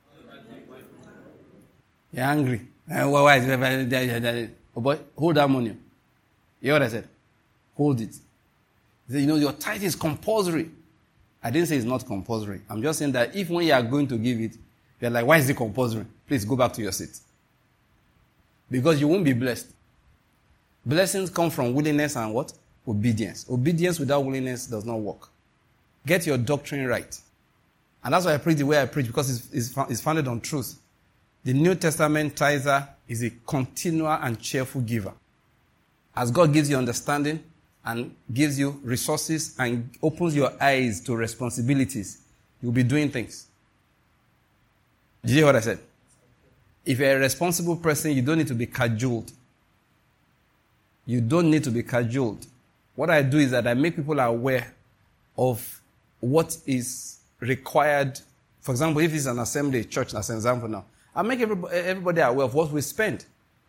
You're angry. Uh, why is it? Oh boy, hold that money. You know what I said? Hold it. Said, you know, your tithe is compulsory. I didn't say it's not compulsory. I'm just saying that if when you are going to give it, you're like, why is it compulsory? Please go back to your seat. Because you won't be blessed. Blessings come from willingness and what? Obedience. Obedience without willingness does not work. Get your doctrine right. And that's why I preach the way I preach, because it's, it's, it's founded on truth. The New Testament tither is a continual and cheerful giver. As God gives you understanding and gives you resources and opens your eyes to responsibilities, you'll be doing things. Did you hear what I said? If you're a responsible person, you don't need to be cajoled. You don't need to be cajoled. What I do is that I make people aware of what is required. For example, if it's an assembly church, as an example now, I make everybody, everybody aware of what we spend.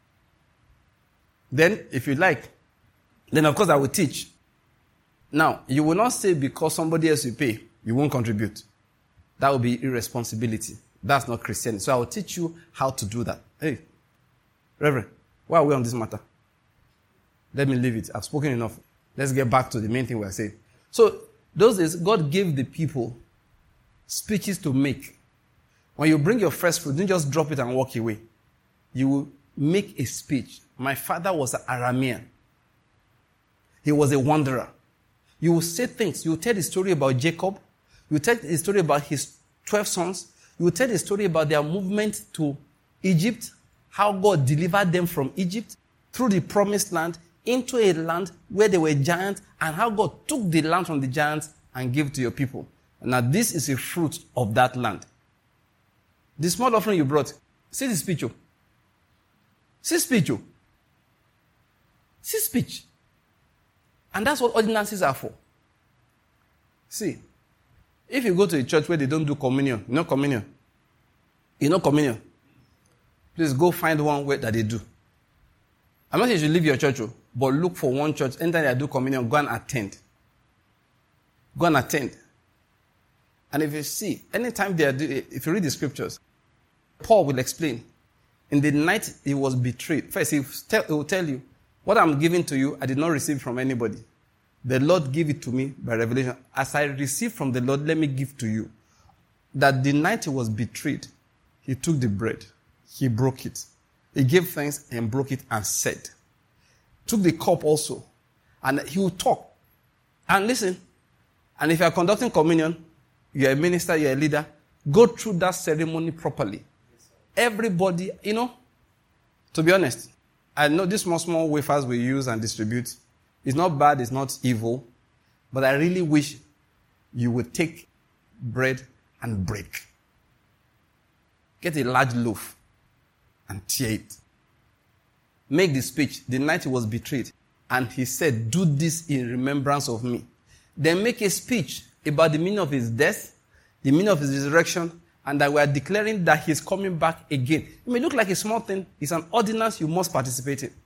Then, if you like, then of course I will teach. Now, you will not say because somebody else will pay, you won't contribute. That will be irresponsibility. That's not Christianity. So I will teach you how to do that. Hey, Reverend, why are we on this matter? Let me leave it. I've spoken enough. Let's get back to the main thing we're saying. So, those days, God gave the people speeches to make. When you bring your first fruit, don't just drop it and walk away. You will make a speech. My father was an Aramean. He was a wanderer. You will say things. You will tell the story about Jacob. You will tell the story about his twelve sons. You will tell the story about their movement to Egypt, how God delivered them from Egypt through the promised land into a land where there were giants, and how God took the land from the giants and gave it to your people. Now, this is a fruit of that land. The small offering you brought, see the speech. Oh. See speech. Oh. See speech. And that's what ordinances are for. See, if you go to a church where they don't do communion, you know communion? You know communion? Please go find one where that they do. I'm not saying you should leave your church, but look for one church. Anytime they do communion, go and attend. Go and attend. And if you see, anytime they are doing, if you read the scriptures, Paul will explain. In the night he was betrayed. First, he will tell you, what I'm giving to you, I did not receive from anybody. The Lord gave it to me by revelation. As I received from the Lord, let me give to you. That the night he was betrayed, he took the bread. He broke it. He gave thanks and broke it and said. Took the cup also. And he will talk. And listen. And if you are conducting communion, you are a minister, you are a leader, go through that ceremony properly. Everybody, you know, to be honest, I know these small, small wafers we use and distribute. It's not bad, it's not evil. But I really wish you would take bread and break. Get a large loaf and tear it. Make the speech. The night he was betrayed. And he said, do this in remembrance of me. Then make a speech about the meaning of his death, the meaning of his resurrection, and that we are declaring that he's coming back again. It may look like a small thing. It's an ordinance you must participate in.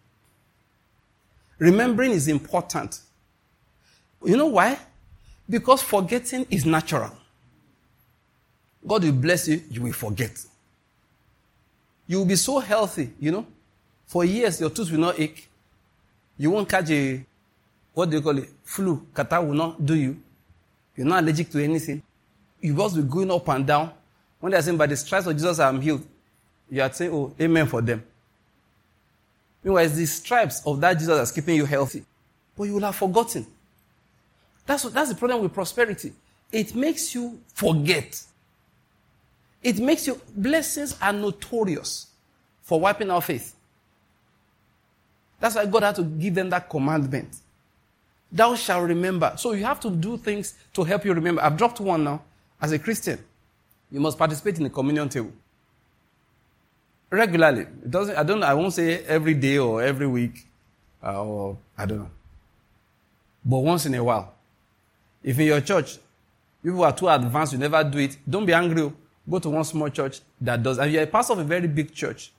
Remembering is important. You know why? Because forgetting is natural. God will bless you, you will forget. You will be so healthy, you know. For years, your tooth will not ache. You won't catch a, what do you call it, flu. Catarrh will not do you. You're not allergic to anything. You must be going up and down. When they're saying, by the stripes of Jesus I am healed, you are saying, oh, amen for them. Meanwhile, it's the stripes of that Jesus that's keeping you healthy. But you will have forgotten. That's, what, that's the problem with prosperity. It makes you forget. It makes you, blessings are notorious for wiping out faith. That's why God had to give them that commandment. Thou shalt remember. So you have to do things to help you remember. I've dropped one now. As a Christian, you must participate in the communion table. Regularly. It doesn't, I don't I won't say every day or every week. Uh, or I don't know. But once in a while. If in your church, people are too advanced, you never do it, don't be angry. Go to one small church that does. And you're a pastor of a very big church.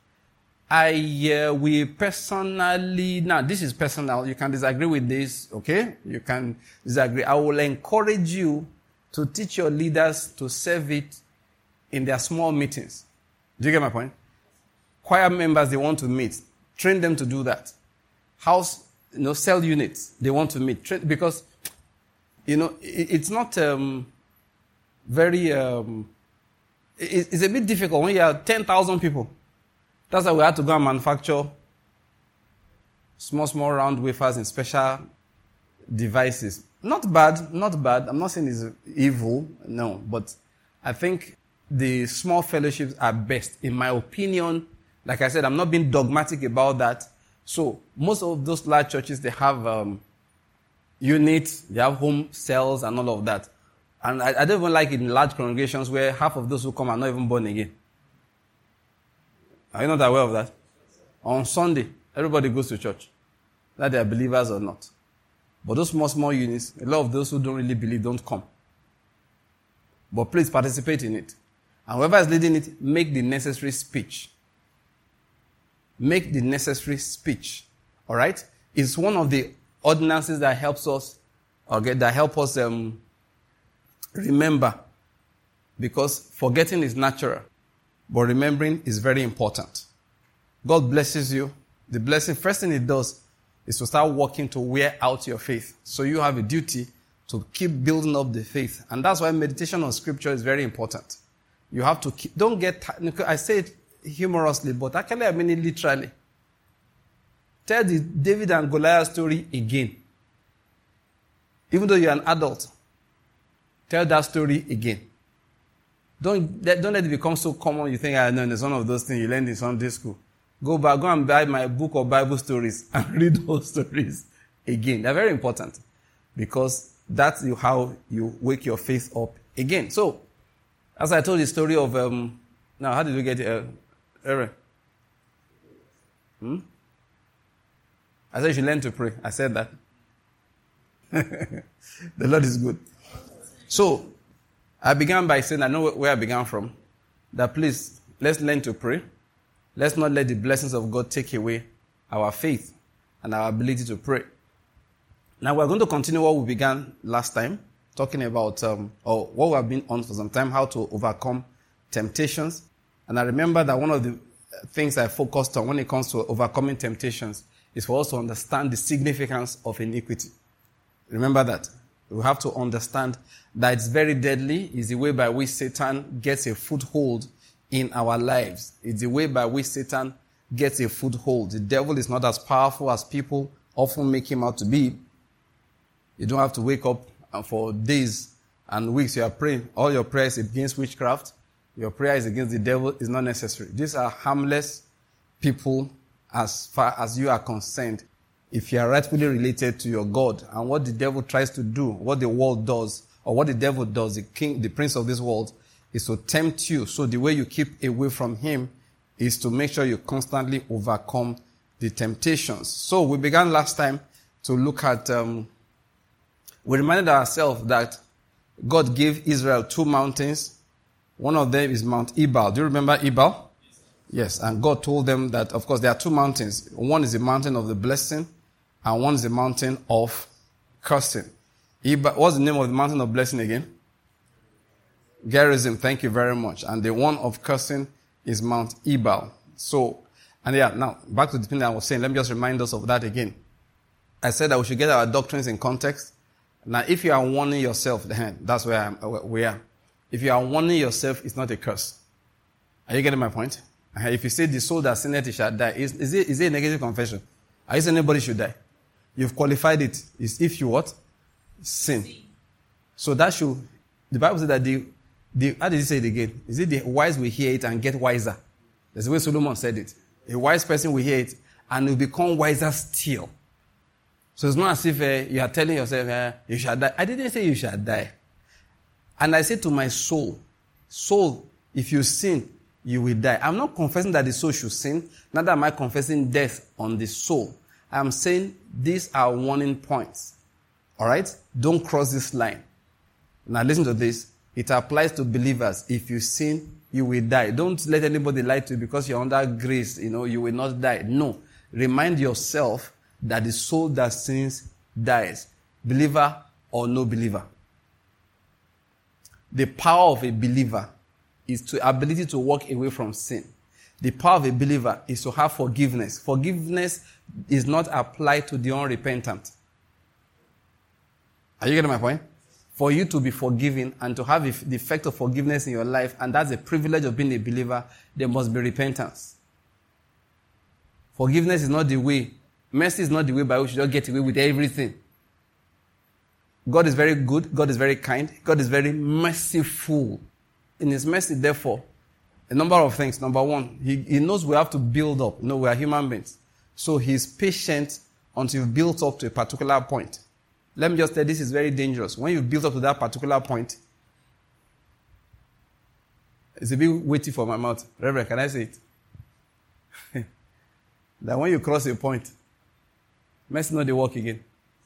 I uh, we personally, now this is personal, you can disagree with this, okay? You can disagree. I will encourage you to teach your leaders to serve it in their small meetings. Do you get my point? Choir members, they want to meet. Train them to do that. House, you know, cell units, they want to meet. Train, because, you know, it, it's not um, very, um, it, it's a bit difficult when you have ten thousand people. That's why we had to go and manufacture small, small round wafers in special devices. Not bad, not bad. I'm not saying it's evil, no. But I think the small fellowships are best. In my opinion, like I said, I'm not being dogmatic about that. So most of those large churches, they have um, units, they have home cells and all of that. And I, I don't even like it in large congregations where half of those who come are not even born again. Are you not aware of that? On Sunday, everybody goes to church, whether they are believers or not. But those small, small units, a lot of those who don't really believe don't come. But please participate in it. And whoever is leading it, make the necessary speech. Make the necessary speech. All right? It's one of the ordinances that helps us, okay, that help us um, remember. Because forgetting is natural, but remembering is very important. God blesses you. The blessing, first thing it does is to start working to wear out your faith. So you have a duty to keep building up the faith. And that's why meditation on scripture is very important. You have to keep, don't get, I say it humorously, but actually I mean it literally. Tell the David and Goliath story again. Even though you're an adult, tell that story again. Don't, don't let it become so common you think, I know, it's one of those things you learned in Sunday school. Go back, go and buy my book of Bible stories and read those stories again. They're very important because that's how you wake your faith up again. So, as I told you the story of, um, now how did we get it? Uh, Aaron? Hmm? I said you should learn to pray. I said that. The Lord is good. So, I began by saying, I know where I began from, that please, let's learn to pray. Let's not let the blessings of God take away our faith and our ability to pray. Now we're going to continue what we began last time, talking about, um, or what we have been on for some time, how to overcome temptations. And I remember that one of the things I focused on when it comes to overcoming temptations is for us to understand the significance of iniquity. Remember that. We have to understand that it's very deadly. It's the way by which Satan gets a foothold in our lives. It's the way by which Satan gets a foothold. The devil is not as powerful as people often make him out to be. You don't have to wake up and for days and weeks you are praying. All your prayers against witchcraft, your prayer is against the devil is not necessary. These are harmless people as far as you are concerned. If you are rightfully related to your God, and what the devil tries to do, what the world does, or what the devil does, the king, the prince of this world, is to tempt you. So the way you keep away from him is to make sure you constantly overcome the temptations. So we began last time to look at, um, we reminded ourselves that God gave Israel two mountains. One of them is Mount Ebal. Do you remember Ebal? Yes. And God told them that, of course, there are two mountains. One is the mountain of the blessing, and one is the mountain of cursing. Ebal, what's the name of the mountain of blessing again? Gerizim, thank you very much. And the one of cursing is Mount Ebal. So, and yeah, now, back to the thing that I was saying, let me just remind us of that again. I said that we should get our doctrines in context. Now, if you are warning yourself, then that's where I'm, we are. If you are warning yourself, it's not a curse. Are you getting my point? If you say the soul that sinneth, it shall die, is, is, it, is it a negative confession? Are you saying anybody should die? You've qualified it. It's if you what? Sin. So that should, the Bible says that the The, how did he say it again? Is it the wise will hear it and get wiser? That's the way Solomon said it. A wise person will hear it and will become wiser still. So it's not as if uh, you are telling yourself, uh, you shall die. I didn't say you shall die. And I said to my soul, soul, if you sin, you will die. I'm not confessing that the soul should sin. Neither am I confessing death on the soul. I'm saying these are warning points. All right? Don't cross this line. Now listen to this. It applies to believers. If you sin, you will die. Don't let anybody lie to you because you're under grace, you know, you will not die. No. Remind yourself that the soul that sins dies. Believer or no believer. The power of a believer is the ability to walk away from sin. The power of a believer is to have forgiveness. Forgiveness is not applied to the unrepentant. Are you getting my point? For you to be forgiven and to have the effect of forgiveness in your life, and that's a privilege of being a believer, there must be repentance. Forgiveness is not the way. Mercy is not the way by which you just get away with everything. God is very good. God is very kind. God is very merciful. In his mercy, therefore, a number of things. Number one, he, he knows we have to build up. You know, we are human beings. So he's patient until you've built up to a particular point. Let me just tell you, this is very dangerous. When you've built up to that particular point, it's a bit weighty for my mouth. Reverend, can I say it? That when you cross a point, mercy not they walk again.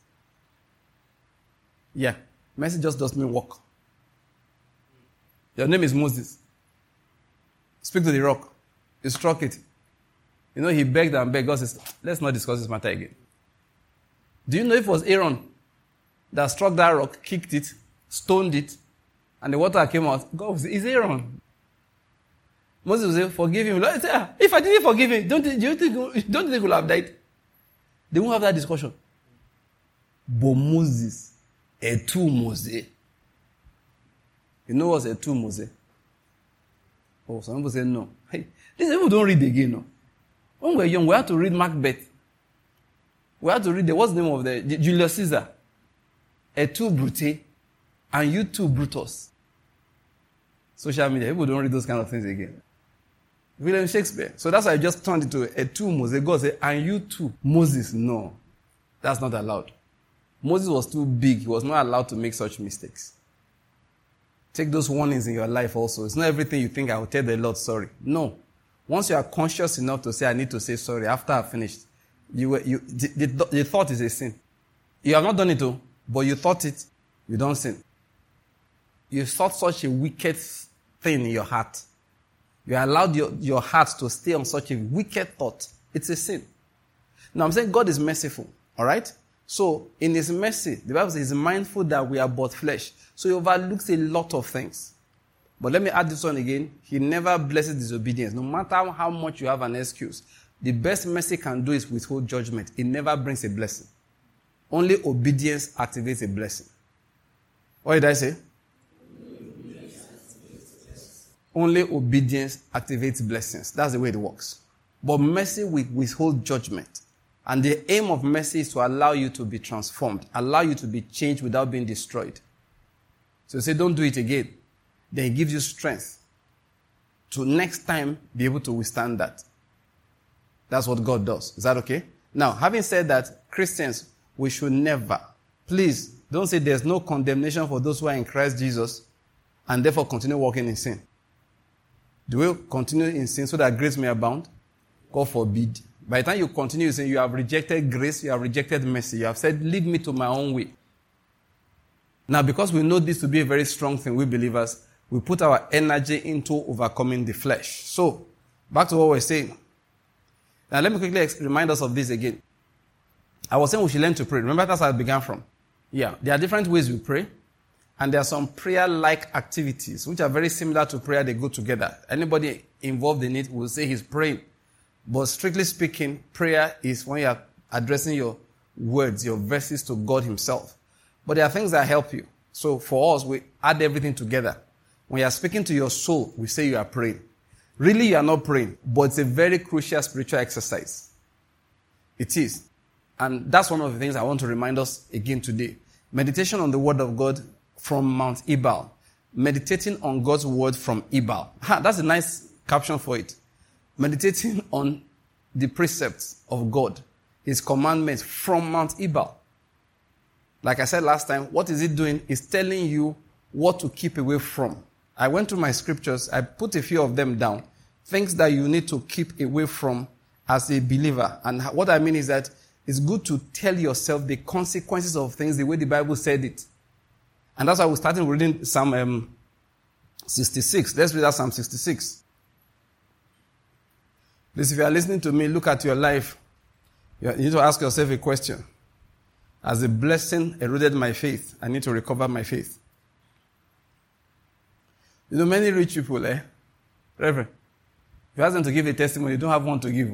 Yeah. Mercy just does not walk. Your name is Moses. Speak to the rock. He struck it. You know, he begged and begged. God says, let's not discuss this matter again. Do you know if it was Aaron that struck that rock, kicked it, stoned it, and the water came out? God was, it's Aaron. Moses will say, forgive him. Say, ah, if I didn't forgive him, don't, do you think, don't you think he would have died? They won't have that discussion. But Moses, a two Moses. You know what's a two Moses? Oh, some people say no. Hey, these people don't read again, no. When we were young, we had to read Macbeth. We had to read the, what's the name of the, Julius Caesar. A two Brute, and you two Brutus. Social media, people don't read those kind of things again. William Shakespeare. So that's why I just turned it to a two Moses. God said, and you too. Moses, no. That's not allowed. Moses was too big. He was not allowed to make such mistakes. Take those warnings in your life also. It's not everything you think I will tell the Lord sorry. No. Once you are conscious enough to say, I need to say sorry after I've finished, you, were, you, the, the, the thought is a sin. You have not done it too, but you thought it, you don't sin. You thought such a wicked thing in your heart. You allowed your, your heart to stay on such a wicked thought. It's a sin. Now I'm saying God is merciful. All right? So in his mercy, the Bible says he's mindful that we are but flesh. So he overlooks a lot of things. But let me add this one again. He never blesses disobedience. No matter how much you have an excuse, the best mercy can do is withhold judgment. It never brings a blessing. Only obedience activates a blessing. What did I say? Only obedience activates blessings. That's the way it works. But mercy will withhold judgment. And the aim of mercy is to allow you to be transformed, allow you to be changed without being destroyed. So say, don't do it again. Then it gives you strength to next time be able to withstand that. That's what God does. Is that okay? Now, having said that, Christians, we should never, please, don't say there's no condemnation for those who are in Christ Jesus and therefore continue walking in sin. Do we continue in sin so that grace may abound? God forbid. By the time you continue saying you have rejected grace, you have rejected mercy, you have said, lead me to my own way. Now, because we know this to be a very strong thing, we believers, we put our energy into overcoming the flesh. So, back to what we're saying. Now, let me quickly remind us of this again. I was saying we should learn to pray. Remember, that's how I began from. Yeah, there are different ways we pray. And there are some prayer-like activities, which are very similar to prayer. They go together. Anybody involved in it will say he's praying. But strictly speaking, prayer is when you are addressing your words, your verses to God himself. But there are things that help you. So for us, we add everything together. When you are speaking to your soul, we say you are praying. Really, you are not praying, but it's a very crucial spiritual exercise. It is. And that's one of the things I want to remind us again today. Meditation on the Word of God from Mount Ebal. Meditating on God's Word from Ebal. Ha, that's a nice caption for it. Meditating on the precepts of God, his commandments from Mount Ebal. Like I said last time, what is it doing? It's telling you what to keep away from. I went through my scriptures. I put a few of them down. Things that you need to keep away from as a believer. And what I mean is that it's good to tell yourself the consequences of things the way the Bible said it. And that's why we started reading Psalm um, sixty-six. Let's read out Psalm sixty-six. Please, if you are listening to me, look at your life. You need to ask yourself a question. As a blessing eroded my faith, I need to recover my faith. You know, many rich people, eh? Reverend, if you ask them to give a testimony, you don't have one to give.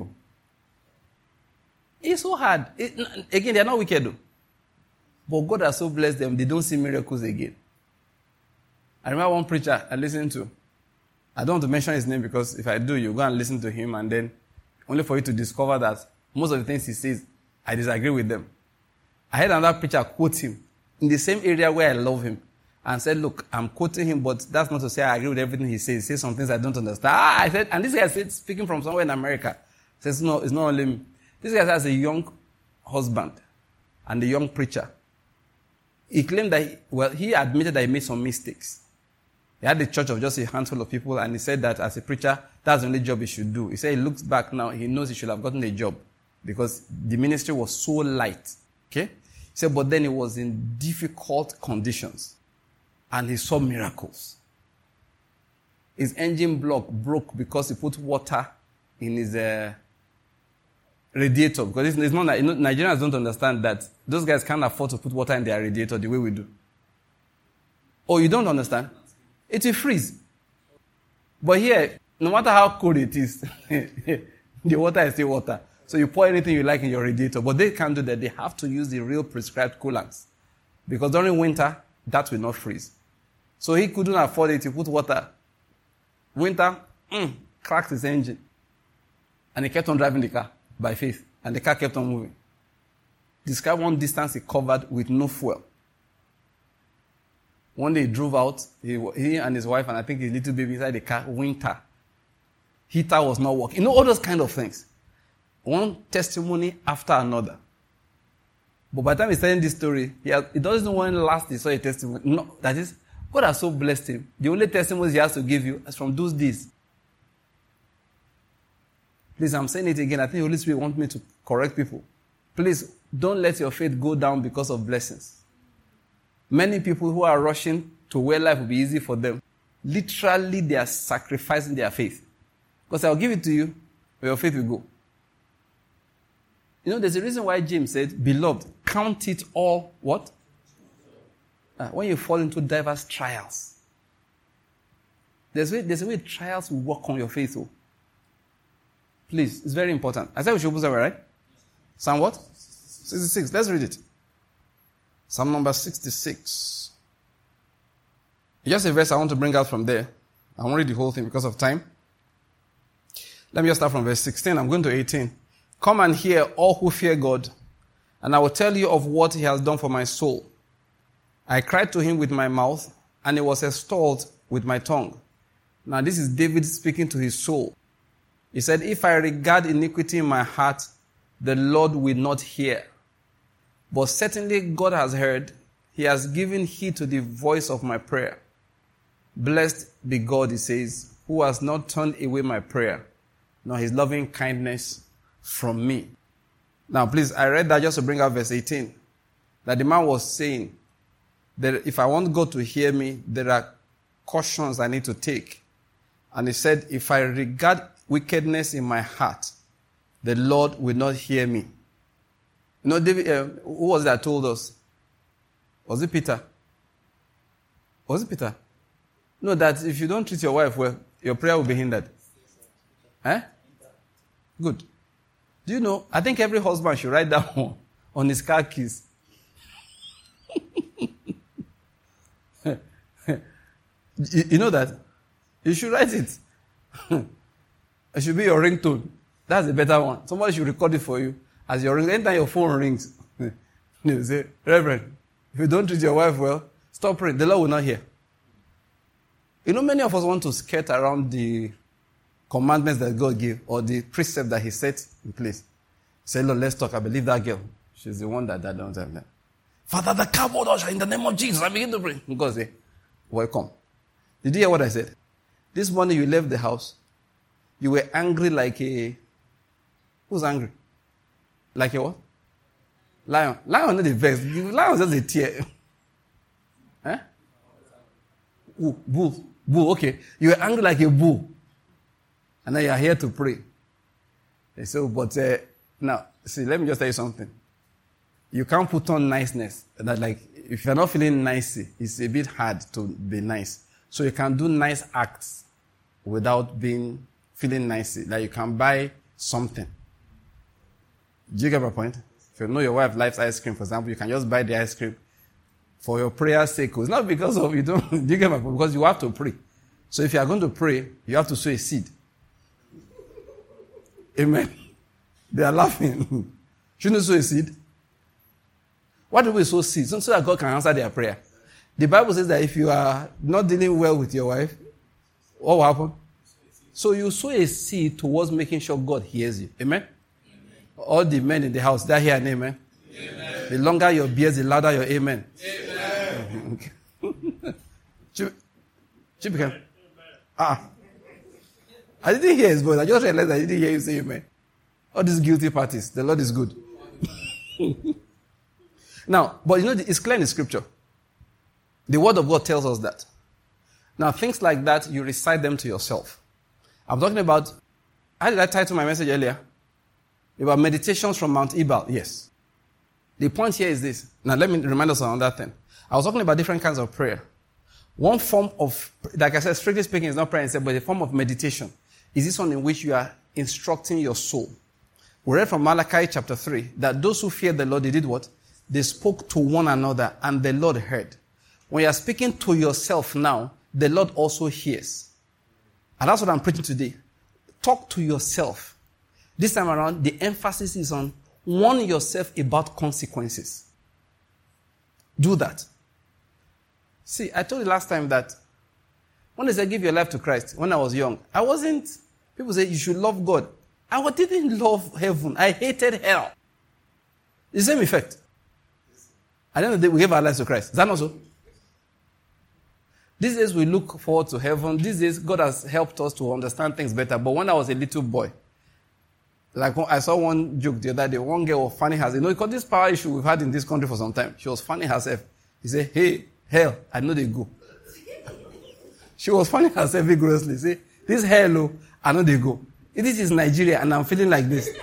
It's so hard. It, again, they're not wicked though. But God has so blessed them, they don't see miracles again. I remember one preacher I listened to. I don't want to mention his name because if I do, you go and listen to him and then only for you to discover that most of the things he says, I disagree with them. I heard another preacher quote him. in the same area where I love him and said, look, I'm quoting him, but that's not to say I agree with everything he says. He says some things I don't understand. Ah, I said, and this guy said, speaking from somewhere in America, says, no, it's not only me. This guy has a young husband and a young preacher. He claimed that, he, well, he admitted that he made some mistakes. He had a church of just a handful of people, and he said that as a preacher, that's the only job he should do. He said he looks back now, he knows he should have gotten a job because the ministry was so light. Okay? He said, but then he was in difficult conditions, and he saw miracles. His engine block broke because he put water in his uh, radiator. Because it's, it's not, you know, Nigerians don't understand that those guys can't afford to put water in their radiator the way we do. Oh, you don't understand? It will freeze. But here, no matter how cold it is, the water is still water. So you pour anything you like in your radiator. But they can't do that. They have to use the real prescribed coolants. Because during winter, that will not freeze. So he couldn't afford it. He put water. Winter, mm, cracked his engine. And he kept on driving the car by faith. And the car kept on moving. Describe one distance he covered with no fuel. One day he drove out, he, he and his wife and I think his little baby inside the car, winter. Heater was not working. You know, all those kind of things. One testimony after another. But by the time he's telling this story, he, has, he doesn't know when last he saw a testimony. No, that is, God has so blessed him. The only testimonies he has to give you is from those days. Please, I'm saying it again. I think the Holy Spirit wants me to correct people. Please, don't let your faith go down because of blessings. Many people who are rushing to where life will be easy for them, literally they are sacrificing their faith. Because I'll give it to you, where your faith will go. You know, there's a reason why James said, beloved, count it all, what? Uh, when you fall into diverse trials. There's a way, there's a way trials will work on your faith. Oh. Please, it's very important. I said we should open somewhere, right? Psalm what? sixty-six. Let's read it. Psalm number sixty-six. Just a verse I want to bring out from there. I won't read the whole thing because of time. Let me just start from verse sixteen. I'm going to eighteen. Come and hear, all who fear God, and I will tell you of what he has done for my soul. I cried to him with my mouth, and he was extolled with my tongue. Now this is David speaking to his soul. He said, if I regard iniquity in my heart, the Lord will not hear. But certainly God has heard. He has given heed to the voice of my prayer. Blessed be God, he says, who has not turned away my prayer, nor his loving kindness from me. Now, please, I read that just to bring out verse eighteen. That the man was saying that if I want God to hear me, there are cautions I need to take. And he said, if I regard wickedness in my heart, the Lord will not hear me. You know, David, uh, who was that told us? Was it Peter? Was it Peter? No, that if you don't treat your wife well, your prayer will be hindered. Eh? Good. Do you know, I think every husband should write that one on his car keys. you, you know that? You should write it. It should be your ringtone. That's a better one. Somebody should record it for you. As your ring, anytime your phone rings, you say, Reverend, if you don't treat your wife well, stop praying. The Lord will not hear. You know, many of us want to skirt around the commandments that God gave or the precept that he set in place. Say, Lord, let's talk. I believe that girl. She's the one that that don't have that. Father, the cowboy usher in the name of Jesus. I begin to pray. God say, welcome. Did you hear what I said? This morning you left the house. You were angry like a... Who's angry? Like a what? Lion. Lion not the vex. Lion is just a tear. Eh? Bull. Bull. Bull. Okay. You were angry like a bull. And now you are here to pray. So, but uh, now, see, let me just tell you something. You can't put on niceness. That like, if you're not feeling nicey, it's a bit hard to be nice. So you can do nice acts without being feeling nicey. Like you can buy something. Do you get my point? If you know your wife likes ice cream, for example, you can just buy the ice cream for your prayer's sake. It's not because of you don't. Do you get my point? Because you have to pray. So if you are going to pray, you have to sow a seed. Amen. They are laughing. Shouldn't you sow a seed? Why do we sow seeds? So that God can answer their prayer. The Bible says that if you are not dealing well with your wife, what will happen? So you sow a seed towards making sure God hears you. Amen? Amen. All the men in the house, they hear an amen. Amen. The longer your beard, the louder your amen. Amen. Okay. Chip, Chip, ah. I didn't hear his voice. I just realized I didn't hear you say amen. All these guilty parties. The Lord is good. Now, but you know, it's clear in the scripture. The word of God tells us that. Now, things like that, you recite them to yourself. I'm talking about, how did I title my message earlier? About meditations from Mount Ebal. Yes. The point here is this. Now, let me remind us on that thing. I was talking about different kinds of prayer. One form of, like I said, strictly speaking, is not prayer itself, but a form of meditation. Is this one in which you are instructing your soul? We read from Malachi chapter three that those who feared the Lord, they did what? They spoke to one another and the Lord heard. When you are speaking to yourself now, the Lord also hears. And that's what I'm preaching today. Talk to yourself. This time around, the emphasis is on warn yourself about consequences. Do that. See, I told you last time that when they said give your life to Christ, when I was young, I wasn't, people say you should love God. I didn't love heaven. I hated hell. The same effect. At the end of the day, we gave our lives to Christ. Is that not so? These days we look forward to heaven. These days God has helped us to understand things better. But when I was a little boy, like I saw one joke the other day, one girl was funny herself. You know, because this power issue we've had in this country for some time. She was funny herself. He said, hey, hell, I know they go. She was funny herself vigorously. Say, this hell, oh, I know they go. This is Nigeria and I'm feeling like this.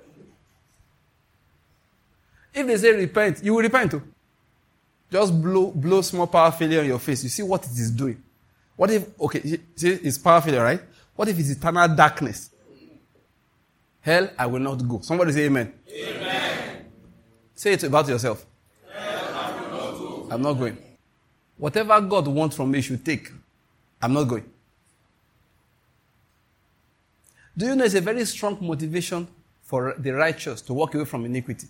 If they say repent, you will repent too. Just blow, blow small power failure on your face. You see what it is doing. What if, okay, see, it's power failure, right? What if it's eternal darkness? Hell, I will not go. Somebody say amen. Amen. Say it about yourself. Hell, I will not go. I'm not going. Whatever God wants from me, you should take. I'm not going. Do you know it's a very strong motivation for the righteous to walk away from iniquity?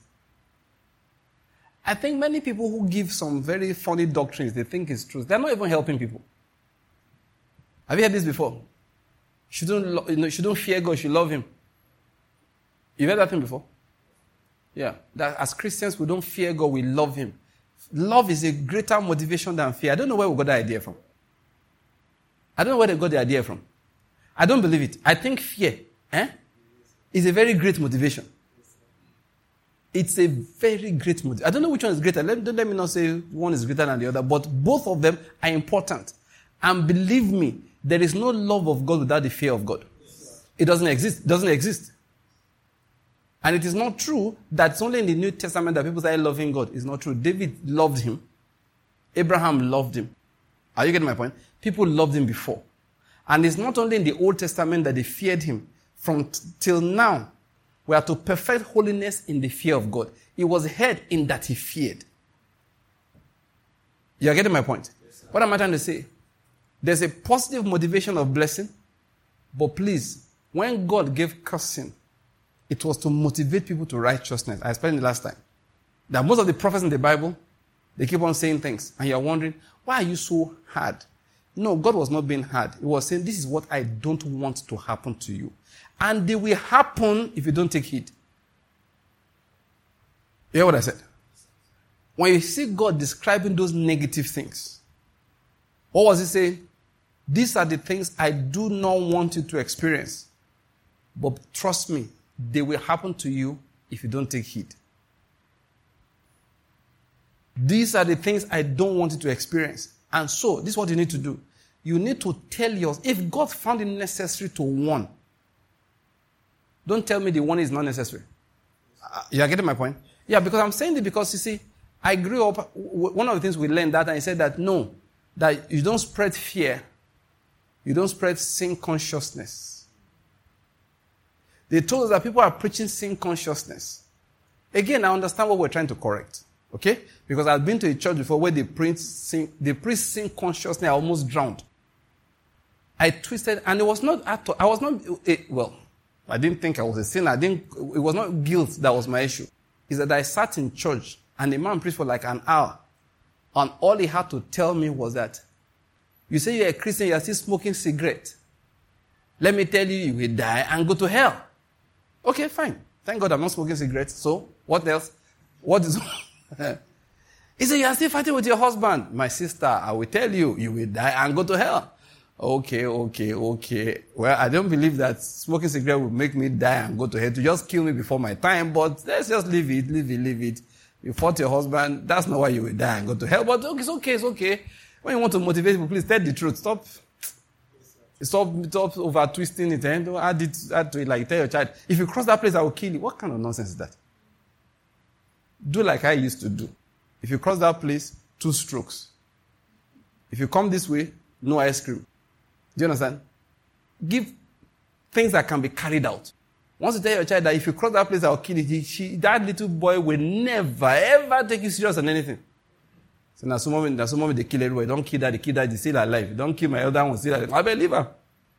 I think many people who give some very funny doctrines, they think it's true. They're not even helping people. Have you heard this before? You shouldn't, lo- you know, you shouldn't fear God, you should love Him. You've heard that thing before? Yeah. That as Christians, we don't fear God, we love Him. Love is a greater motivation than fear. I don't know where we got that idea from. I don't know where they got the idea from. I don't believe it. I think fear eh, is a very great motivation. It's a very great motivation. I don't know which one is greater. Let, don't let me not say one is greater than the other, but both of them are important. And believe me, there is no love of God without the fear of God. It doesn't exist. It doesn't exist. And it is not true that it's only in the New Testament that people say loving God. It's not true. David loved Him. Abraham loved Him. Are you getting my point? People loved Him before. And it's not only in the Old Testament that they feared Him. From t- till now, we are to perfect holiness in the fear of God. He was heard in that He feared. You are getting my point? Yes, what am I trying to say? There's a positive motivation of blessing. But please, when God gave cursing, it was to motivate people to righteousness. I explained it last time. That most of the prophets in the Bible, they keep on saying things. And you're wondering, why are you so hard? No, God was not being hard. He was saying, this is what I don't want to happen to you. And they will happen if you don't take heed. You hear what I said? When you see God describing those negative things, what was He saying? These are the things I do not want you to experience. But trust me, they will happen to you if you don't take heed. These are the things I don't want you to experience. And so, this is what you need to do. You need to tell yours. If God found it necessary to warn, don't tell me the warning is not necessary. Uh, you are getting my point? Yeah, because I'm saying it because, you see, I grew up, one of the things we learned that, and he said that, no, that you don't spread fear. You don't spread sin consciousness. They told us that people are preaching sin consciousness. Again, I understand what we're trying to correct. Okay? Because I've been to a church before where they preach sin, they preach sin consciousness. I almost drowned. I twisted, and it was not, I was not, it, well, I didn't think I was a sinner. I didn't, it was not guilt that was my issue. It's that I sat in church And the man preached for like an hour. And all he had to tell me was that, you say you're a Christian, you're still smoking cigarette. Let me tell you, you will die and go to hell. Okay, fine. Thank God I'm not smoking cigarettes. So, what else? What is... He said, you are still fighting with your husband. My sister, I will tell you, you will die and go to hell. Okay, okay, okay. Well, I don't believe that smoking cigarette will make me die and go to hell to just kill me before my time, but let's just leave it, leave it, leave it. You fought your husband, that's not why you will die and go to hell, but okay, it's okay, it's okay. When you want to motivate people, please tell the truth. Stop, stop, stop over twisting it and add it, add to it, like tell your child, if you cross that place, I will kill you. What kind of nonsense is that? Do like I used to do. If you cross that place, two strokes. If you come this way, no ice cream. Do you understand? Give things that can be carried out. Once you tell your child that if you cross that place, I'll kill you, he, she, that little boy will never, ever take you serious on anything. So now some moment, now some moment they kill everybody. Don't kill that, they kill that, they still alive. Don't kill my elder one, still alive. I believe her.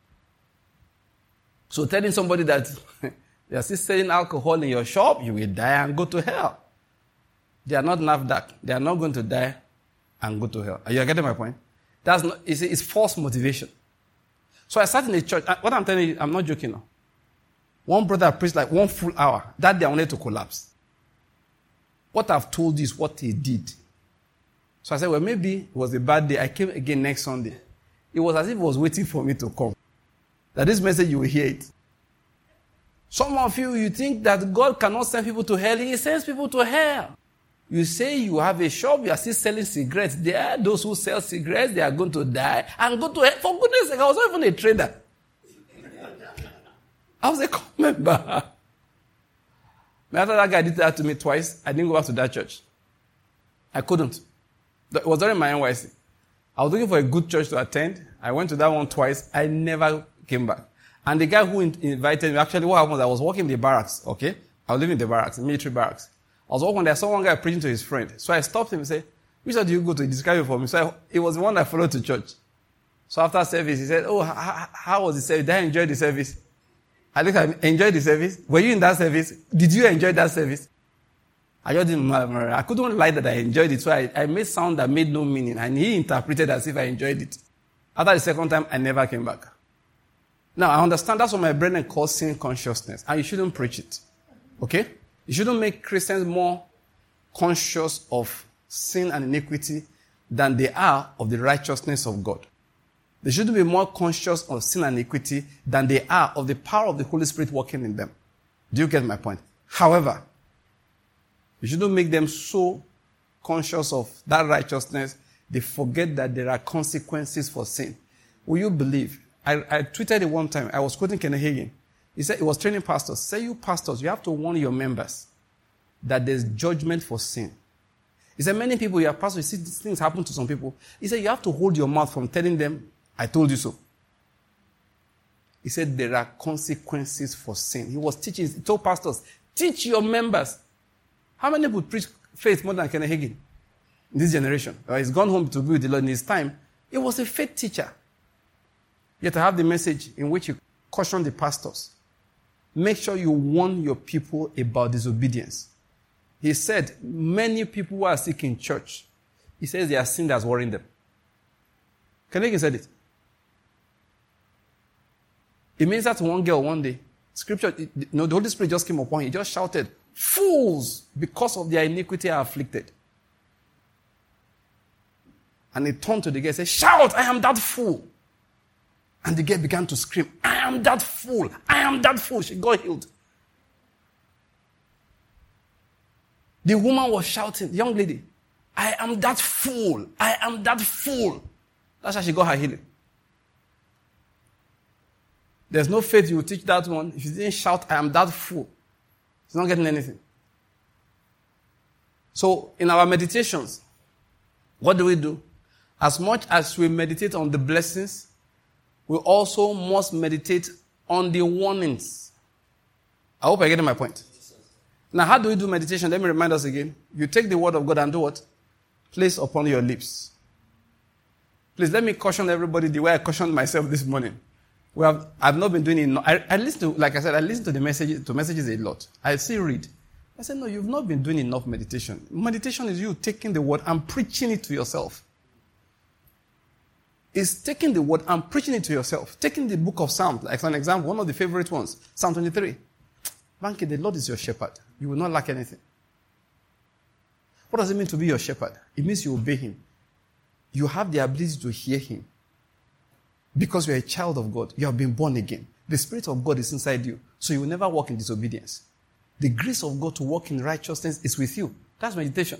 So telling somebody that they are still selling alcohol in your shop, you will die and go to hell. They are not NAFDAC. They are not going to die and go to hell. Are you getting my point? That's not, it's, it's false motivation. So I sat in a church. What I'm telling you, I'm not joking now. One brother preached like one full hour. That day I wanted to collapse. What I've told you is what he did. So I said, well, maybe it was a bad day. I came again next Sunday. It was as if he was waiting for me to come. That this message, you will hear it. Some of you, you think that God cannot send people to hell. He sends people to hell. You say you have a shop, you are still selling cigarettes. There are those who sell cigarettes, they are going to die and go to hell. For goodness sake, I was not even a trader. I was a core member. After that guy did that to me twice, I didn't go back to that church. I couldn't. It was during my N Y C. I was looking for a good church to attend. I went to that one twice. I never came back. And the guy who invited me, actually what happened was I was working in the barracks, okay? I was living in the barracks, military barracks. I was walking there, I saw one guy preaching to his friend. So I stopped him and said, which church do you go to? He described it for me. So I, it was the one I followed to church. So after service, he said, oh, how, how was the service? Did I enjoy the service? I looked at him, enjoyed the service? Were you in that service? Did you enjoy that service? I just didn't murmur. I couldn't lie that I enjoyed it. So I, I made sound that made no meaning. And he interpreted as if I enjoyed it. After the second time, I never came back. Now, I understand that's what my brethren call sin consciousness. And you shouldn't preach it. Okay? You shouldn't make Christians more conscious of sin and iniquity than they are of the righteousness of God. They shouldn't be more conscious of sin and iniquity than they are of the power of the Holy Spirit working in them. Do you get my point? However, you shouldn't make them so conscious of that righteousness, they forget that there are consequences for sin. Will you believe? I, I tweeted it one time. I was quoting Kenneth Hagin. He said, he was training pastors. Say, you pastors, you have to warn your members that there's judgment for sin. He said, many people, you are pastors, you see these things happen to some people. He said, you have to hold your mouth from telling them, I told you so. He said, there are consequences for sin. He was teaching, he told pastors, teach your members. How many people preach faith more than Kenneth Hagin in this generation? Well, he's gone home to be with the Lord in his time. He was a faith teacher. Yet I have the message in which he cautioned the pastors. Make sure you warn your people about disobedience. He said, many people who are sick in church, he says their sin that's worrying them. Kenneth Hagin said it. He ministered to one girl one day. Scripture, you know, the Holy Spirit just came upon him. He just shouted, fools, because of their iniquity are afflicted. And he turned to the girl and said, shout, I am that fool. And the girl began to scream, I am that fool. I am that fool. She got healed. The woman was shouting, the young lady, I am that fool. I am that fool. That's how she got her healing. There's no faith you will teach that one. If you didn't shout, I am that fool, she's not getting anything. So, in our meditations, what do we do? As much as we meditate on the blessings, we also must meditate on the warnings. I hope I get my point. Now, how do we do meditation? Let me remind us again. You take the word of God and do what? Place upon your lips. Please, let me caution everybody the way I cautioned myself this morning. We have, I've not been doing it. I, I listen to, like I said, I listen to the messages, to messages a lot. I still read. I said, no, you've not been doing enough meditation. Meditation is you taking the word and preaching it to yourself. It's taking the word and preaching it to yourself. Taking the book of Psalms, like an example, one of the favorite ones, Psalm twenty-three. Banky, the Lord is your shepherd. You will not lack anything. What does it mean to be your shepherd? It means you obey him. You have the ability to hear him. Because you are a child of God. You have been born again. The Spirit of God is inside you. So you will never walk in disobedience. The grace of God to walk in righteousness is with you. That's meditation.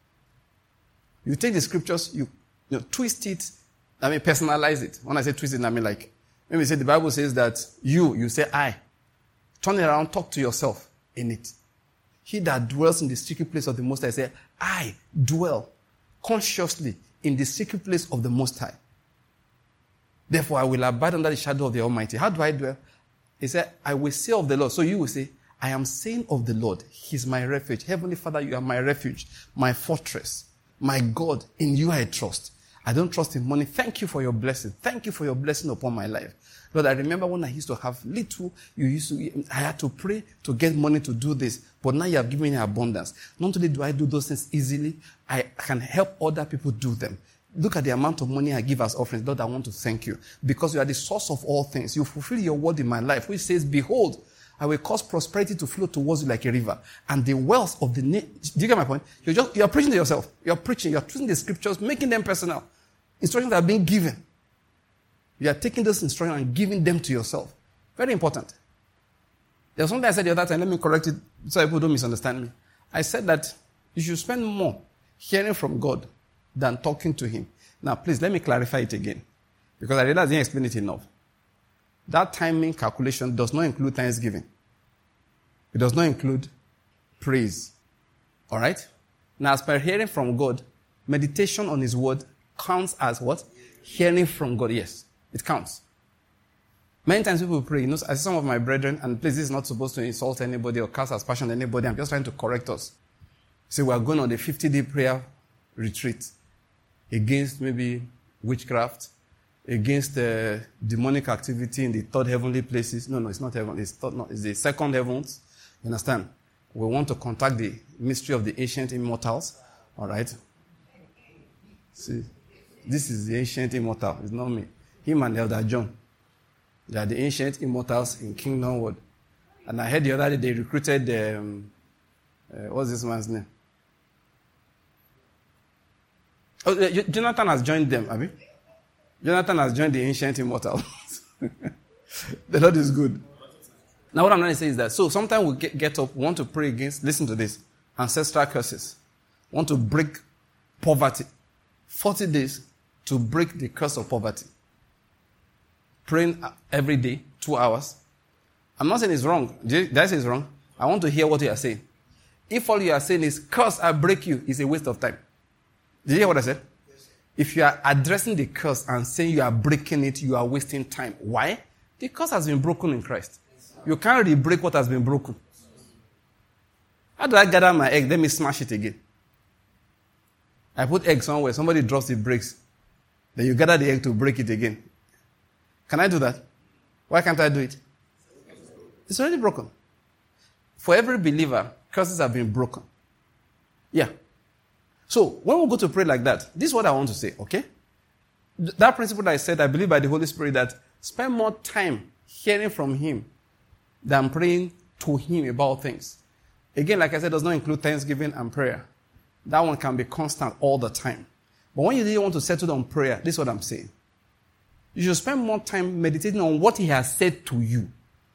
You take the scriptures, you, you know, twist it, I mean personalize it. When I say twist it, I mean like, maybe say the Bible says that you, you say I. Turn it around, talk to yourself in it. He that dwells in the secret place of the Most High, say, I dwell consciously in the secret place of the Most High. Therefore, I will abide under the shadow of the Almighty. How do I dwell? He said, I will say of the Lord. So you will say, I am saying of the Lord, He's my refuge. Heavenly Father, you are my refuge, my fortress, my God. In you I trust. I don't trust in money. Thank you for your blessing. Thank you for your blessing upon my life. Lord, I remember when I used to have little, you used to, I had to pray to get money to do this. But now you have given me abundance. Not only do I do those things easily, I can help other people do them. Look at the amount of money I give as offerings. Lord, I want to thank you. Because you are the source of all things. You fulfill your word in my life, which says, behold, I will cause prosperity to flow towards you like a river. And the wealth of the nation. Do you get my point? You're just, you're preaching to yourself. You're preaching. You're choosing the scriptures, making them personal. Instructions are being given. You are taking those instructions and giving them to yourself. Very important. There's something I said the other time. Let me correct it so people don't misunderstand me. I said that you should spend more hearing from God than talking to Him. Now, please, let me clarify it again. Because I realize I didn't explain it enough. That timing calculation does not include thanksgiving. It does not include praise. All right? Now, as per hearing from God, meditation on His word counts as what? Hearing from God. Yes, it counts. Many times people pray. You know, as some of my brethren, and please, this is not supposed to insult anybody or cast aspersion on anybody. I'm just trying to correct us. Say we are going on a fifty-day prayer retreat against maybe witchcraft, against the demonic activity in the third heavenly places. No, no, it's not heaven. It's, third, no, it's the second heavens. You understand? We want to contact the mystery of the ancient immortals. All right? See, this is the ancient immortal. It's not me. Him and Elder John. They are the ancient immortals in Kingdom World. And I heard the other day they recruited, um, uh, what's this man's name? Oh, uh, Jonathan has joined them, Abi. Jonathan has joined the ancient immortals. The Lord is good. Now what I'm trying to say is that, so sometimes we get, get up, want to pray against, listen to this, ancestral curses. Want to break poverty. forty days to break the curse of poverty. Praying every day, two hours. I'm not saying it's wrong. Did I say it's wrong? I want to hear what you are saying. If all you are saying is, curse, I break you, it's a waste of time. Did you hear what I said? Yes. If you are addressing the curse and saying you are breaking it, you are wasting time. Why? The curse has been broken in Christ. You can't really break what has been broken. How do I gather my egg? Let me smash it again. I put egg somewhere, somebody drops it, breaks. Then you gather the egg to break it again. Can I do that? Why can't I do it? It's already broken. For every believer, curses have been broken. Yeah. So, when we go to pray like that, this is what I want to say, okay? That principle that I said, I believe by the Holy Spirit, that spend more time hearing from Him than praying to Him about things. Again, like I said, does not include thanksgiving and prayer. That one can be constant all the time. But when you really want to settle on prayer, this is what I'm saying. You should spend more time meditating on what He has said to you.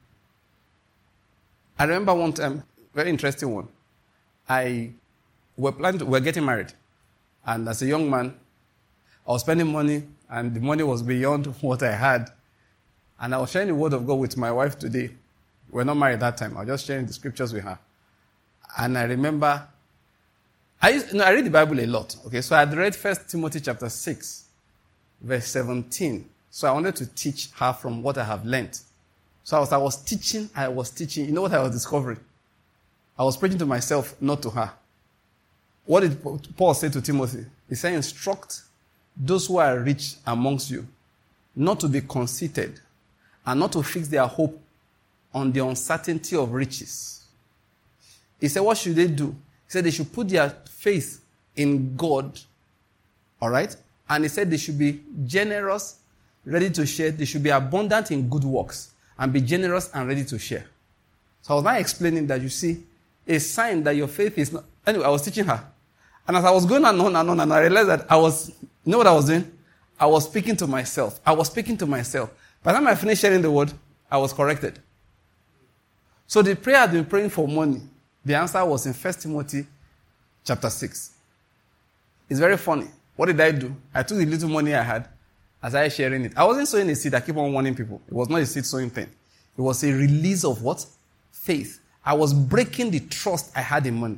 I remember one time, very interesting one. I were planning to, we were getting married. And as a young man, I was spending money, and the money was beyond what I had. And I was sharing the word of God with my wife today. We were not married that time. I was just sharing the scriptures with her. And I remember, I used, no, I read the Bible a lot. Okay, so I had read First Timothy chapter six, verse seventeen. So I wanted to teach her from what I have learned. So I was, I was teaching, I was teaching. You know what I was discovering? I was preaching to myself, not to her. What did Paul say to Timothy? He said, instruct those who are rich amongst you not to be conceited and not to fix their hope on the uncertainty of riches. He said, what should they do? He said they should put their faith in God. All right? And he said they should be generous, ready to share. They should be abundant in good works and be generous and ready to share. So I was now explaining that, you see, a sign that your faith is not... Anyway, I was teaching her. And as I was going on and on and on, I realized that I was... You know what I was doing? I was speaking to myself. I was speaking to myself. By the time I finished sharing the word, I was corrected. So the prayer I'd been praying for money, the answer was in First Timothy chapter six. It's very funny. What did I do? I took the little money I had, as I was sharing it. I wasn't sowing a seed. I keep on warning people. It was not a seed sowing thing. It was a release of what? Faith. I was breaking the trust I had in money.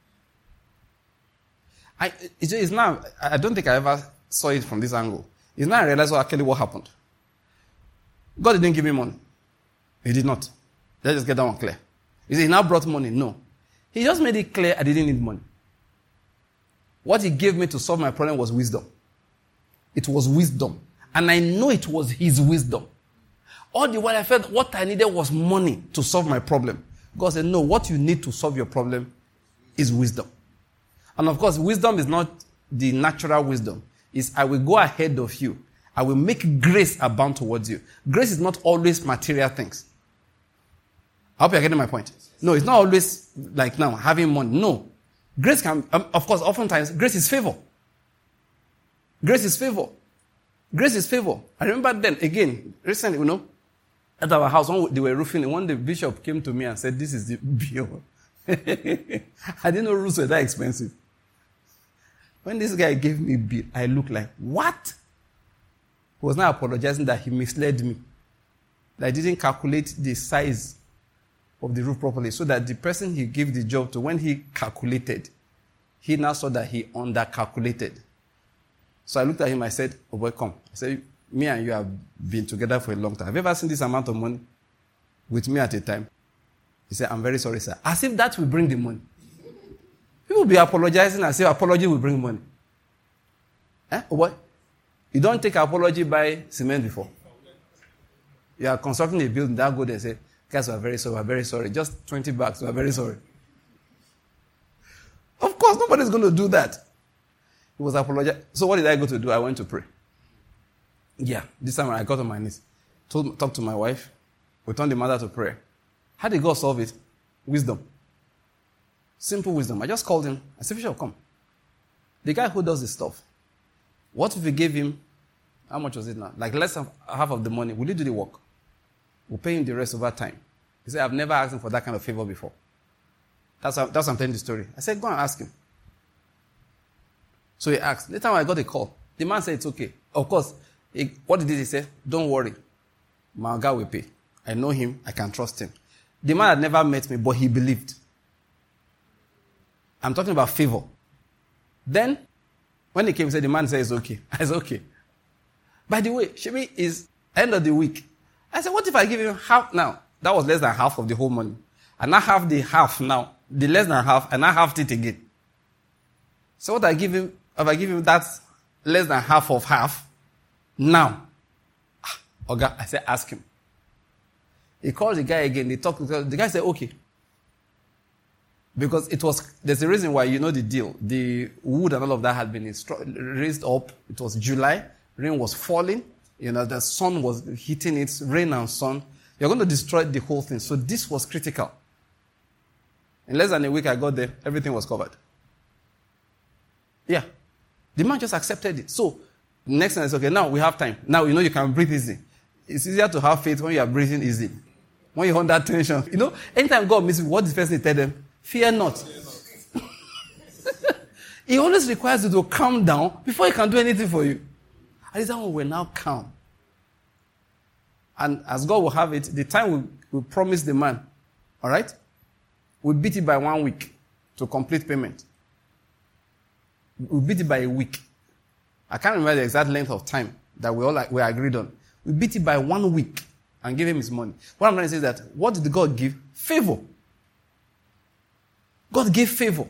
I, it's now, I don't think I ever saw it from this angle. It's now I realized what actually what happened. God didn't give me money. He did not. Let's just get that one clear. You see, he now brought money. No. He just made it clear I didn't need money. What he gave me to solve my problem was wisdom. It was wisdom. And I know it was his wisdom. All the while I felt what I needed was money to solve my problem. God said, no, what you need to solve your problem is wisdom. And of course, wisdom is not the natural wisdom. It's I will go ahead of you. I will make grace abound towards you. Grace is not always material things. I hope you're getting my point. No, it's not always like now, having money. No. Grace can, um, of course, oftentimes, grace is favor. Grace is favor. Grace is favor. I remember then, again, recently, you know, at our house, when they were roofing, one day the bishop came to me and said, this is the bill. I didn't know roofs were that expensive. When this guy gave me bill, I looked like, what? He was now apologizing that he misled me. That I didn't calculate the size of the roof properly, so that the person he gave the job to, when he calculated, he now saw that he under-calculated. So I looked at him, I said, oh boy, come. I said, me and you have been together for a long time. Have you ever seen this amount of money with me at a time? He said, I'm very sorry, sir. As if that will bring the money. People will be apologizing and say apology will bring money. Eh? Oh boy. You don't take apology by cement before. You are constructing a building, that go there and say, guys, we are very sorry, we are very sorry. Just twenty bucks, we are very sorry. Of course, nobody's going to do that. He was apologizing. So what did I go to do? I went to pray. Yeah, this time I got on my knees. Told, talked to my wife. We turned the matter to prayer. How did God solve it? Wisdom. Simple wisdom. I just called him. I said, Bishop, come. The guy who does this stuff, what if we gave him, how much was it now? Like less than half of the money. Will he do the work? We'll pay him the rest over time. He said, I've never asked him for that kind of favor before. That's how, that's how I'm telling the story. I said, go and ask him. So he asked. Later I got a call. The man said, it's okay. Of course, he, what did he say? Don't worry. My God will pay. I know him. I can trust him. The man had never met me, but he believed. I'm talking about favor. Then, when he came, he said, the man said, it's okay. I said, okay. By the way, Shemi is end of the week. I said, what if I give him half now? That was less than half of the whole money. And I have the half now. The less than half, and I have it again. So what I give him, if I give him that less than half of half, now, okay, I said, ask him. He called the guy again. They talked. The guy said, okay. Because it was, there's a reason why, you know the deal. The wood and all of that had been instru- raised up. It was July. Rain was falling. You know, the sun was hitting it. Rain and sun. You're going to destroy the whole thing. So this was critical. In less than a week I got there, everything was covered. Yeah. The man just accepted it. So, next thing is, okay, now we have time. Now you know you can breathe easy. It's easier to have faith when you are breathing easy. When you're under tension. You know, anytime God meets you, what does the person tell them? Fear not. He always requires you to calm down before he can do anything for you. At this time, we're now calm. And as God will have it, the time we, we promise the man, all right, we beat it by one week to complete payment. We beat it by a week. I can't remember the exact length of time that we all like, we agreed on. We beat it by one week and gave him his money. What I'm trying to say is that, what did God give? Favor. God gave favor.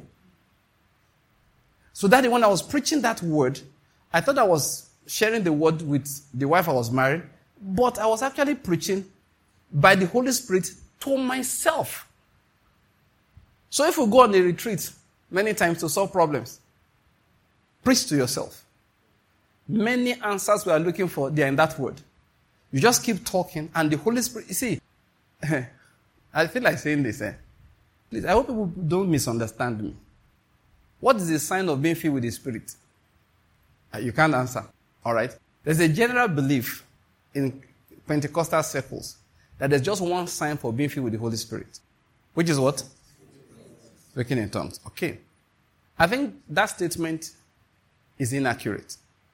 So that when I was preaching that word, I thought I was sharing the word with the wife I was marrying, but I was actually preaching by the Holy Spirit to myself. So if you go on a retreat many times to solve problems, preach to yourself. Many answers we are looking for, they are in that word. You just keep talking, and the Holy Spirit, you see, I feel like saying this, eh? Please, I hope people don't misunderstand me. What is the sign of being filled with the Spirit? Uh, you can't answer, all right? There's a general belief in Pentecostal circles that there's just one sign for being filled with the Holy Spirit, which is what? Speaking in tongues. Okay. I think that statement is inaccurate.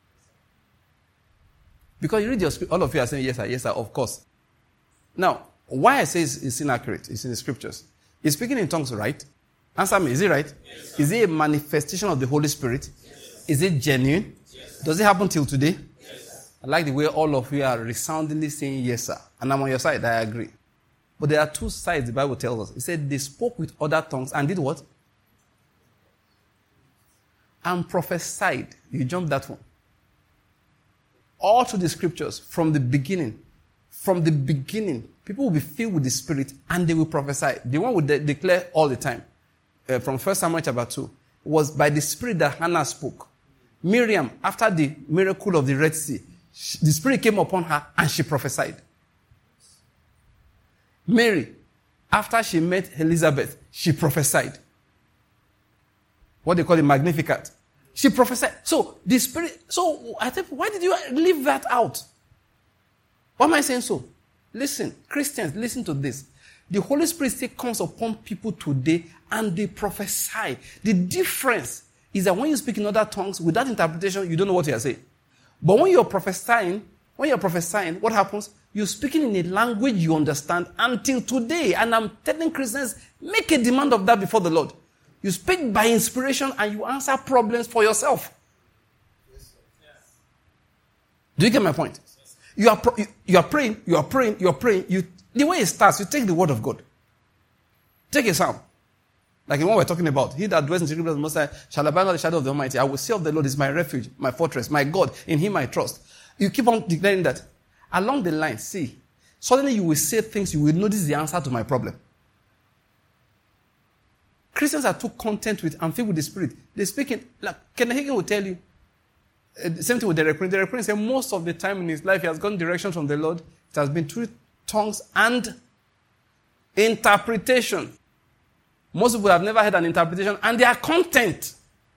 Because you read your script, all of you are saying, yes, sir, yes, sir, of course. Now, why I say it's, it's inaccurate, it's in the scriptures. Is speaking in tongues right? Answer me, is it right? Yes, is it a manifestation of the Holy Spirit? Yes. Is it genuine? Yes. Does it happen till today? Yes. I like the way all of you are resoundingly saying yes, sir. And I'm on your side, I agree. But there are two sides the Bible tells us. It said they spoke with other tongues and did what? And prophesied. You jumped that one. All through the scriptures, from the beginning, from the beginning, people will be filled with the Spirit and they will prophesy. The one would de- declare all the time. Uh, from First Samuel chapter two, it was by the Spirit that Hannah spoke. Miriam, after the miracle of the Red Sea, she, the Spirit came upon her and she prophesied. Mary, after she met Elizabeth, she prophesied. What they call the Magnificat. She prophesied. So, the Spirit, so I think, why did you leave that out? Why am I saying so? Listen, Christians, listen to this. The Holy Spirit still comes upon people today and they prophesy. The difference is that when you speak in other tongues, without interpretation, you don't know what you are saying. But when you're prophesying, when you're prophesying, what happens? You're speaking in a language you understand until today. And I'm telling Christians, make a demand of that before the Lord. You speak by inspiration and you answer problems for yourself. Do you get my point? You are, pro- you, you are praying, you are praying, you are praying. You, the way it starts, you take the word of God. Take a psalm. Like the one we're talking about. He that dwells in the secret of the Most High shall abide under the shadow of the Almighty. I will say of the Lord is my refuge, my fortress, my God. In him I trust. You keep on declaring that. Along the line, see, suddenly you will say things, you will notice the answer to my problem. Christians are too content with and filled with the Spirit. They speak in, like, Kenneth Hagin will tell you, uh, the same thing with Derek Prince. Derek Prince said most of the time in his life he has gotten direction from the Lord. It has been through tongues and interpretation. Most people have never had an interpretation and they are content.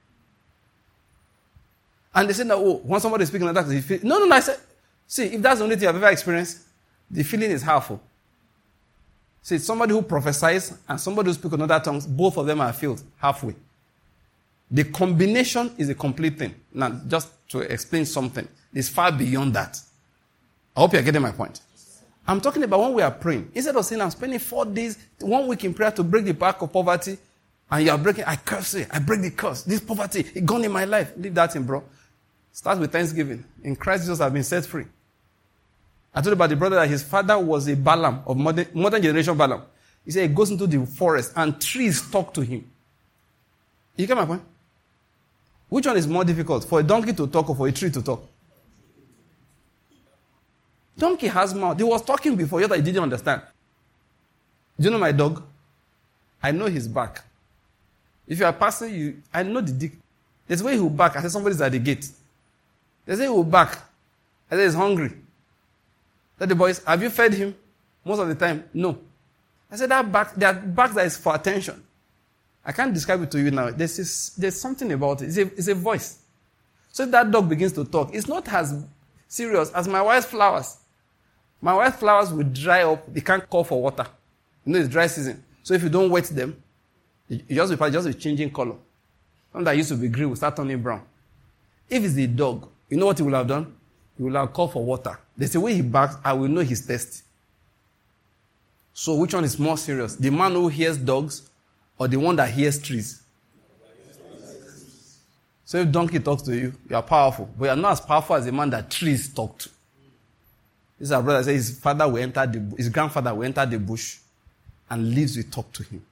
And they say, no, oh, when somebody is speaking like that, he feel, no, no, no, I said, see, if that's the only thing I've ever experienced, the feeling is half. See, somebody who prophesies and somebody who speaks in other tongues, both of them are filled halfway. The combination is a complete thing. Now, just to explain something, it's far beyond that. I hope you're getting my point. I'm talking about when we are praying. Instead of saying, I'm spending four days, one week in prayer to break the back of poverty, and you are breaking, I curse it, I break the curse. This poverty, it gone in my life. Leave that in, bro. Start with thanksgiving. In Christ Jesus, I've been set free. I told you about the brother that his father was a Balaam of modern, modern generation Balaam. He said he goes into the forest and trees talk to him. You get my point? Which one is more difficult, for a donkey to talk or for a tree to talk? Donkey has mouth. He was talking before, yet I didn't understand. Do you know my dog? I know his back. If you are passing, you, I know the dick. There's a way he will back. I said somebody's at the gate. There's a way he will back. I said he's hungry. I said the boys, have you fed him? Most of the time, no. I said that back, that back that is for attention. I can't describe it to you now. There's, this, there's something about it. It's a, it's a voice. So if that dog begins to talk, it's not as serious as my wife's flowers. My wife's flowers will dry up. They can't call for water. You know, it's dry season. So if you don't wet them, you just be, just be changing color. Something that used to be green will start turning brown. If it's the dog, you know what he will have done? He will have called for water. There's a way he barks, I will know he's thirsty. So which one is more serious? The man who hears dogs or the one that hears trees? So if donkey talks to you, you are powerful. But you are not as powerful as the man that trees talk to. This is our brother says his father will enter the his grandfather will enter the bush and leaves will talk to him.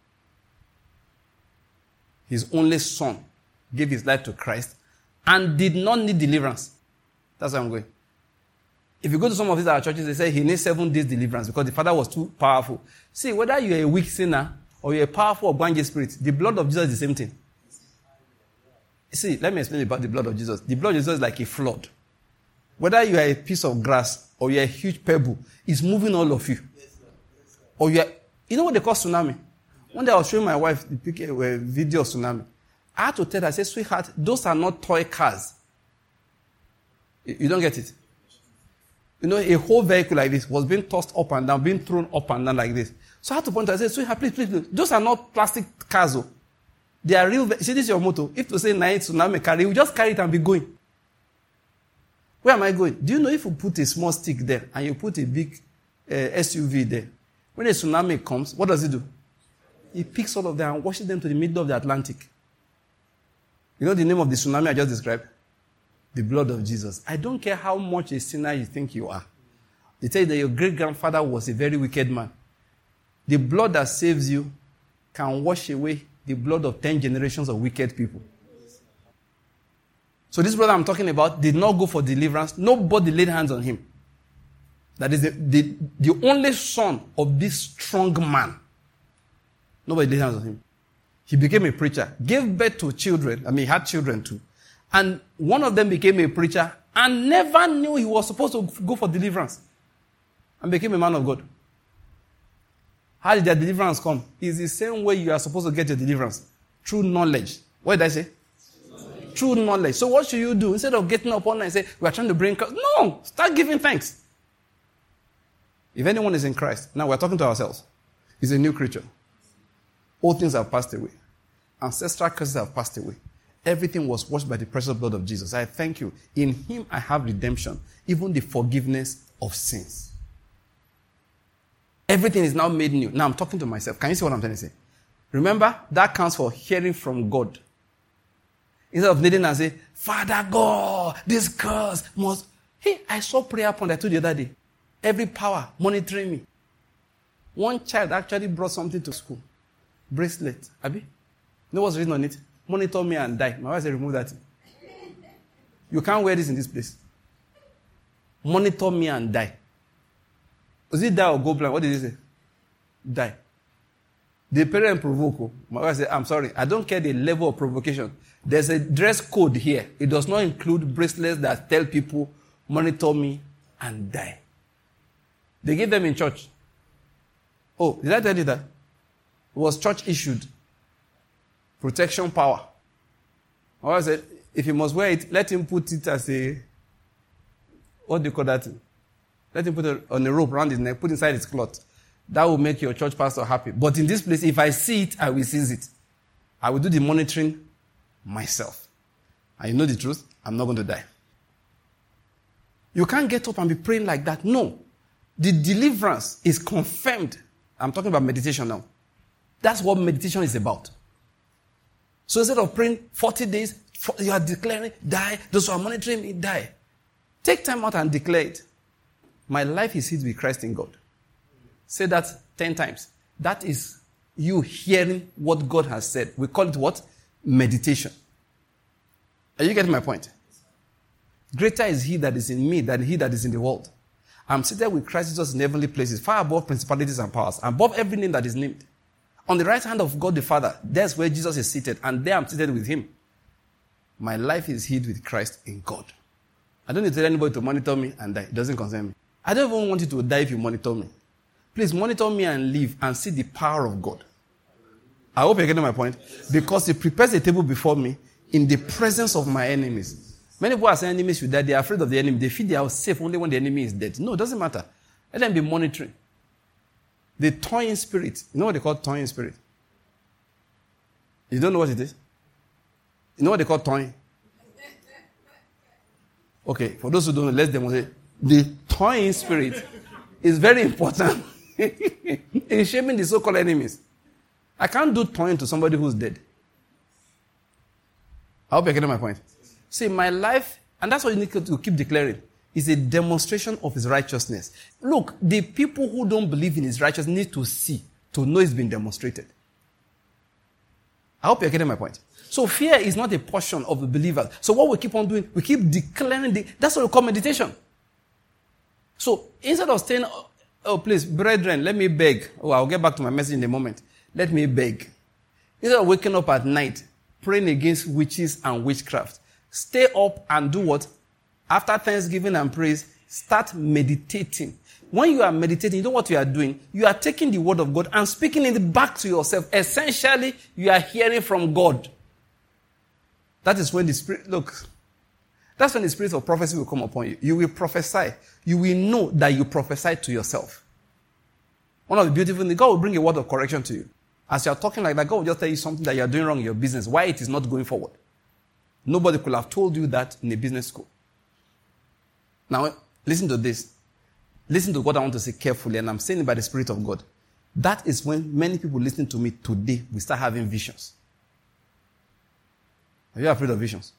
His only son gave his life to Christ and did not need deliverance. That's where I'm going. If you go to some of these other churches, they say he needs seven days deliverance because the father was too powerful. See, whether you're a weak sinner or you're a powerful or Ogbanje spirit, the blood of Jesus is the same thing. See, let me explain about the blood of Jesus. The blood of Jesus is like a flood. Whether you are a piece of grass or you're a huge pebble, it's moving all of you. Or you are, you know what they call tsunami? One day I was showing my wife the picture, a video of tsunami. I had to tell her, I said, sweetheart, those are not toy cars. You don't get it? You know, a whole vehicle like this was being tossed up and down, being thrown up and down like this. So I had to point out, I said, sweetheart, please, please, please. Those are not plastic cars. Oh. They are real. See, this is your motto. If to say nine tsunami carry, you just carry it and be going. Where am I going? Do you know if you put a small stick there and you put a big uh, S U V there, when a tsunami comes, what does it do? It picks all of them and washes them to the middle of the Atlantic. You know the name of the tsunami I just described? The blood of Jesus. I don't care how much a sinner you think you are. They tell you that your great-grandfather was a very wicked man. The blood that saves you can wash away the blood of ten generations of wicked people. So this brother I'm talking about did not go for deliverance. Nobody laid hands on him. That is the, the, the only son of this strong man. Nobody laid hands on him. He became a preacher, gave birth to children. I mean, he had children too. And one of them became a preacher and never knew he was supposed to go for deliverance. And became a man of God. How did that deliverance come? It's the same way you are supposed to get your deliverance. Through knowledge. What did I say? Knowledge. Through knowledge. So what should you do? Instead of getting up online and say, we are trying to bring... No! Start giving thanks. If anyone is in Christ, now we're talking to ourselves. He's a new creature. All things have passed away. Ancestral curses have passed away. Everything was washed by the precious blood of Jesus. I thank you. In him I have redemption, even the forgiveness of sins. Everything is now made new. Now I'm talking to myself. Can you see what I'm trying to say? Remember, that counts for hearing from God. Instead of kneeling and say, Father God, this curse must... Hey, I saw prayer point I told you the other day. Every power monitoring me. One child actually brought something to school. Bracelet. Abi? You know what's written on it? Monitor me and die. My wife said, remove that. You can't wear this in this place. Monitor me and die. Was it die or go blind? What did he say? Die. The parent provoke. My wife said, I'm sorry. I don't care the level of provocation. There's a dress code here. It does not include bracelets that tell people, monitor me and die. They gave them in church. Oh, did I tell you that? It was church issued. Protection power. My wife said, if he must wear it, let him put it as a, what do you call that thing? Let him put it on a rope around his neck, put inside his cloth. That will make your church pastor happy. But in this place, if I see it, I will seize it. I will do the monitoring myself. And you know the truth, I'm not going to die. You can't get up and be praying like that. No. The deliverance is confirmed. I'm talking about meditation now. That's what meditation is about. So instead of praying forty days, you are declaring, die. Those who are monitoring me, die. Take time out and declare it. My life is hid with Christ in God. Say that ten times. That is you hearing what God has said. We call it what? Meditation. Are you getting my point? Greater is he that is in me than he that is in the world. I'm seated with Christ Jesus in heavenly places, far above principalities and powers, above every name that is named. On the right hand of God the Father, that's where Jesus is seated, and there I'm seated with him. My life is hid with Christ in God. I don't need to tell anybody to monitor me and die. It doesn't concern me. I don't even want you to die if you monitor me. Please monitor me and live and see the power of God. I hope you're getting my point. Because he prepares a table before me in the presence of my enemies. Many people are saying enemies should die. They are afraid of the enemy. They feel they are safe only when the enemy is dead. No, it doesn't matter. Let them be monitoring. The toying spirit. You know what they call toying spirit? You don't know what it is? You know what they call toying? Okay, for those who don't know, let's demonstrate. The toying spirit is very important in shaping the so-called enemies. I can't do toying to somebody who's dead. I hope you're getting my point. See, my life, and that's what you need to keep declaring, is a demonstration of his righteousness. Look, the people who don't believe in his righteousness need to see, to know it's been demonstrated. I hope you're getting my point. So fear is not a portion of the believers. So what we keep on doing, we keep declaring, the, that's what we call meditation. So instead of saying, oh, please, brethren, let me beg. Oh, I'll get back to my message in a moment. let me beg. Instead of waking up at night, praying against witches and witchcraft, stay up and do what? After thanksgiving and praise, start meditating. When you are meditating, you know what you are doing? You are taking the word of God and speaking it back to yourself. Essentially, you are hearing from God. That is when the Spirit, look, that's when the spirit of prophecy will come upon you. You will prophesy. You will know that you prophesy to yourself. One of the beautiful things, God will bring a word of correction to you. As you are talking like that, God will just tell you something that you are doing wrong in your business, why it is not going forward. Nobody could have told you that in a business school. Now, listen to this. Listen to what I want to say carefully, and I'm saying it by the Spirit of God. That is when many people listening to me today will start having visions. Are you afraid of visions?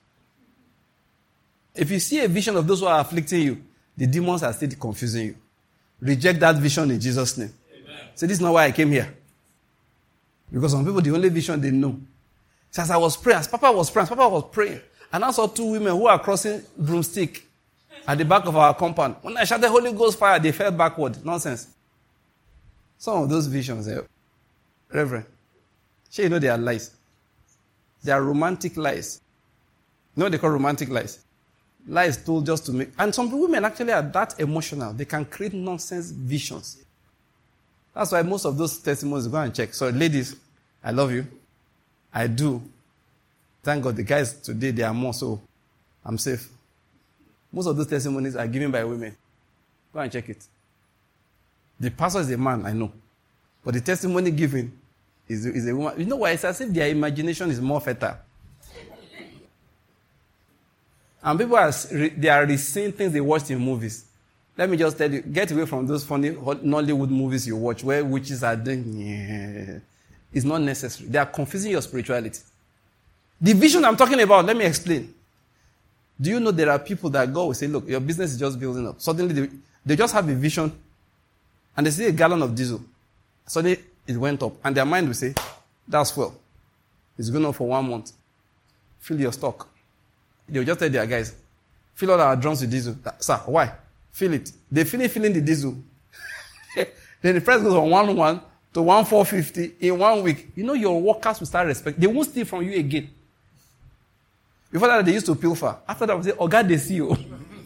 If you see a vision of those who are afflicting you, the demons are still confusing you. Reject that vision in Jesus' name. Amen. Say, this is not why I came here. Because some people, the only vision they know. So as I was praying, as Papa was praying, as Papa was praying, and I saw two women who are crossing broomstick at the back of our compound. When I shouted Holy Ghost fire, they fell backward. Nonsense. Some of those visions, eh, Reverend, sure you know they are lies. They are romantic lies. You know what they call romantic lies? Lies told just to make... And some women actually are that emotional. They can create nonsense visions. That's why most of those testimonies, go and check. So ladies, I love you. I do. Thank God the guys today, they are more, so I'm safe. Most of those testimonies are given by women. Go and check it. The pastor is a man, I know. But the testimony given is, is a woman. You know why? It's as if their imagination is more fertile. And people are, they are seeing things they watched in movies. Let me just tell you, get away from those funny Nollywood movies you watch where witches are doing. Yeah. It's not necessary. They are confusing your spirituality. The vision I'm talking about, let me explain. Do you know there are people that go and say, look, your business is just building up. Suddenly they, they just have a vision and they see a gallon of diesel. Suddenly it went up and their mind will say, that's fuel. It's going up for one month. Fill your stock. They'll just tell their guys, fill all our drums with diesel. Sir, why? Fill it. They finish filling the diesel. Then the price goes from one one to one four fifty in one week. You know your workers will start respecting. They won't steal from you again. Before that, they used to pilfer. After that, they say, Oga, they see you.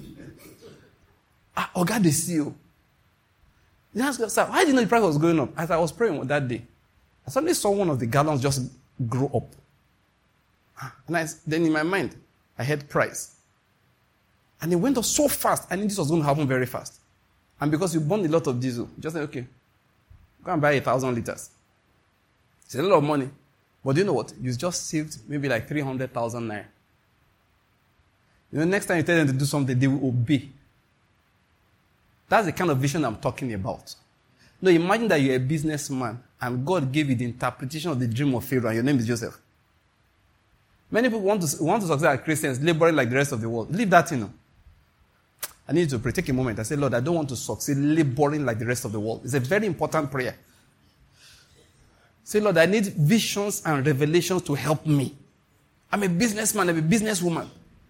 ah, Oga, they see you. They ask, sir, why did you know the price was going up? As I was praying that day, I suddenly saw one of the gallons just grow up. And I, then in my mind, I had price. And it went up so fast, I knew this was going to happen very fast. And because you burned a lot of diesel, just said, okay, go and buy a thousand liters. It's a lot of money. But you know what? You just saved maybe like three hundred thousand naira. You know, next time you tell them to do something, they will obey. That's the kind of vision I'm talking about. No, imagine that you're a businessman and God gave you the interpretation of the dream of Pharaoh and your name is Joseph. Many people want to, want to succeed as Christians, laboring like the rest of the world. Leave that, you know. I need you to pray. Take a moment. I say, Lord, I don't want to succeed laboring like the rest of the world. It's a very important prayer. Say, Lord, I need visions and revelations to help me. I'm a businessman. I'm a businesswoman.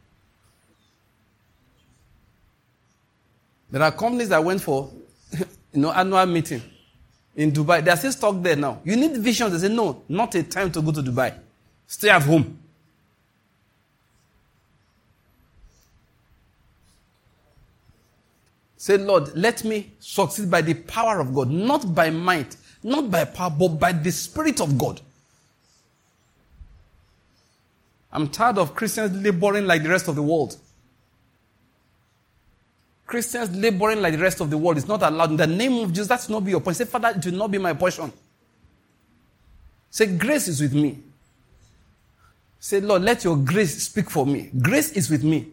There are companies that went for you know, annual meeting in Dubai. They are still stuck there now. You need visions. They say, no, not a time to go to Dubai. Stay at home. Say, Lord, let me succeed by the power of God, not by might, not by power, but by the Spirit of God. I'm tired of Christians laboring like the rest of the world. Christians laboring like the rest of the world is not allowed. In the name of Jesus, that will not be your portion. Say, Father, it will not be my portion. Say, grace is with me. Say, Lord, let your grace speak for me. Grace is with me.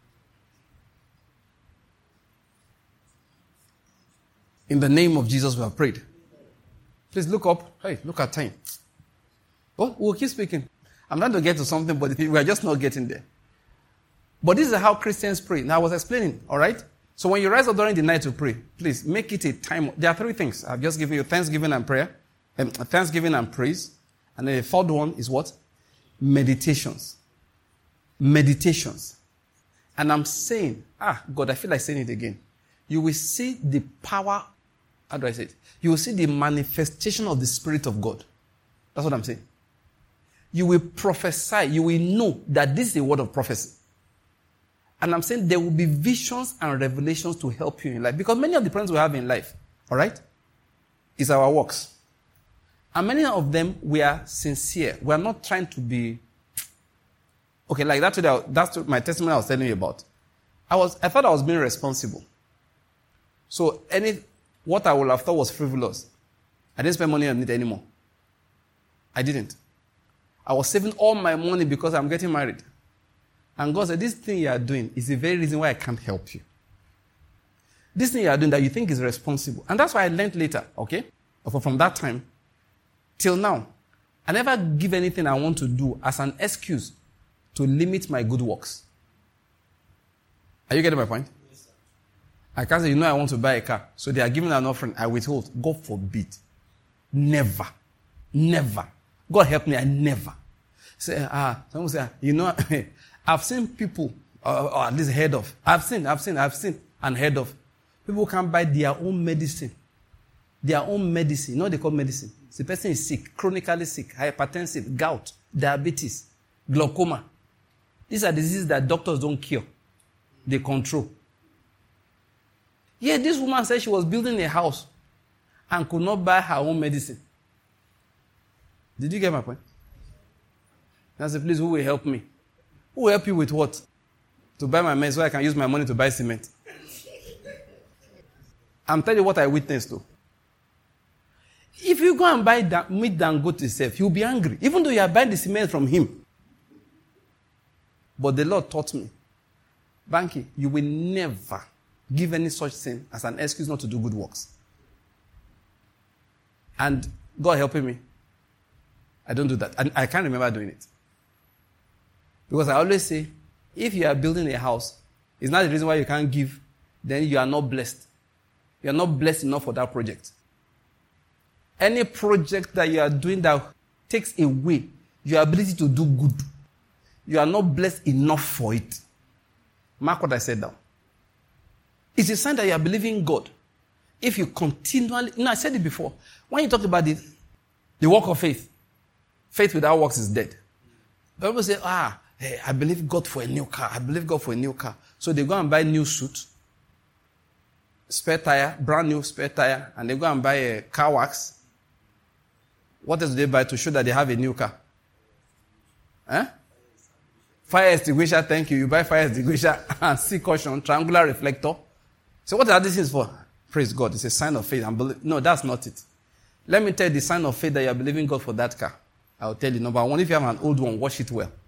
In the name of Jesus, we have prayed. Please look up. Hey, look at time. Oh, we'll keep speaking. I'm trying to get to something, but we are just not getting there. But this is how Christians pray. Now, I was explaining, all right? So when you rise up during the night to pray, please make it a time. There are three things. I've just given you thanksgiving and prayer, and thanksgiving and praise. And then the third one is what? Meditations. Meditations. And I'm saying, ah, God, I feel like saying it again. You will see the power, how do I say it? You will see the manifestation of the Spirit of God. That's what I'm saying. You will prophesy. You will know that this is a word of prophecy. And I'm saying there will be visions and revelations to help you in life. Because many of the problems we have in life, all right, is our works. And many of them, we are sincere. We are not trying to be... Okay, like that's what, that's what my testimony I was telling you about. I was, I thought I was being responsible. So any, what I would have thought was frivolous, I didn't spend money on it anymore. I didn't. I was saving all my money because I'm getting married. And God said, this thing you are doing is the very reason why I can't help you. This thing you are doing that you think is responsible. And that's why I learned later, okay? From that time till now, I never give anything I want to do as an excuse to limit my good works. Are you getting my point? Yes, sir. I can't say, you know, I want to buy a car. So they are giving an offering. I withhold. God forbid. Never. Never. God help me. I never. Say, ah, someone say, you know, I've seen people, or, or at least heard of. I've seen, I've seen, I've seen and heard of. People can buy their own medicine. Their own medicine. You know what they call medicine? The person is sick, chronically sick, hypertensive, gout, diabetes, glaucoma. These are diseases that doctors don't cure. They control. Yeah, this woman said she was building a house and could not buy her own medicine. Did you get my point? I said, please, who will help me? Who will help you with what? To buy my medicine so I can use my money to buy cement. I'm telling you what I witnessed though. If you go and buy that meat Dangote yourself, you'll be angry. Even though you are buying the cement from him. But the Lord taught me, Banky, you will never give any such thing as an excuse not to do good works. And God helping me, I don't do that. And I can't remember doing it. Because I always say, if you are building a house, it's not the reason why you can't give, then you are not blessed. You are not blessed enough for that project. Any project that you are doing that takes away your ability to do good, you are not blessed enough for it. Mark what I said now. It's a sign that you are believing God. If you continually... You know, I said it before. When you talk about the, the work of faith, faith without works is dead. People say, ah, hey, I believe God for a new car. I believe God for a new car. So they go and buy new suit, spare tire, brand new spare tire, and they go and buy a car wax. What else do they buy to show that they have a new car? Huh? Fire extinguisher, thank you. You buy fire extinguisher and see caution, triangular reflector. So what are these things for? Praise God. It's a sign of faith. And believe. No, that's not it. Let me tell you the sign of faith that you are believing God for that car. I'll tell you. Number one, if you have an old one, wash it well.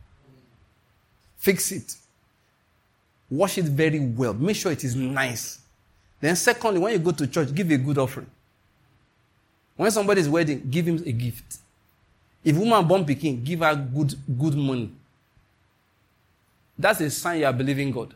Fix it. Wash it very well. Make sure it is nice. Then secondly, when you go to church, give a good offering. When somebody's wedding, give him a gift. If woman born pikin, give her good, good money. That's a sign you are believing God.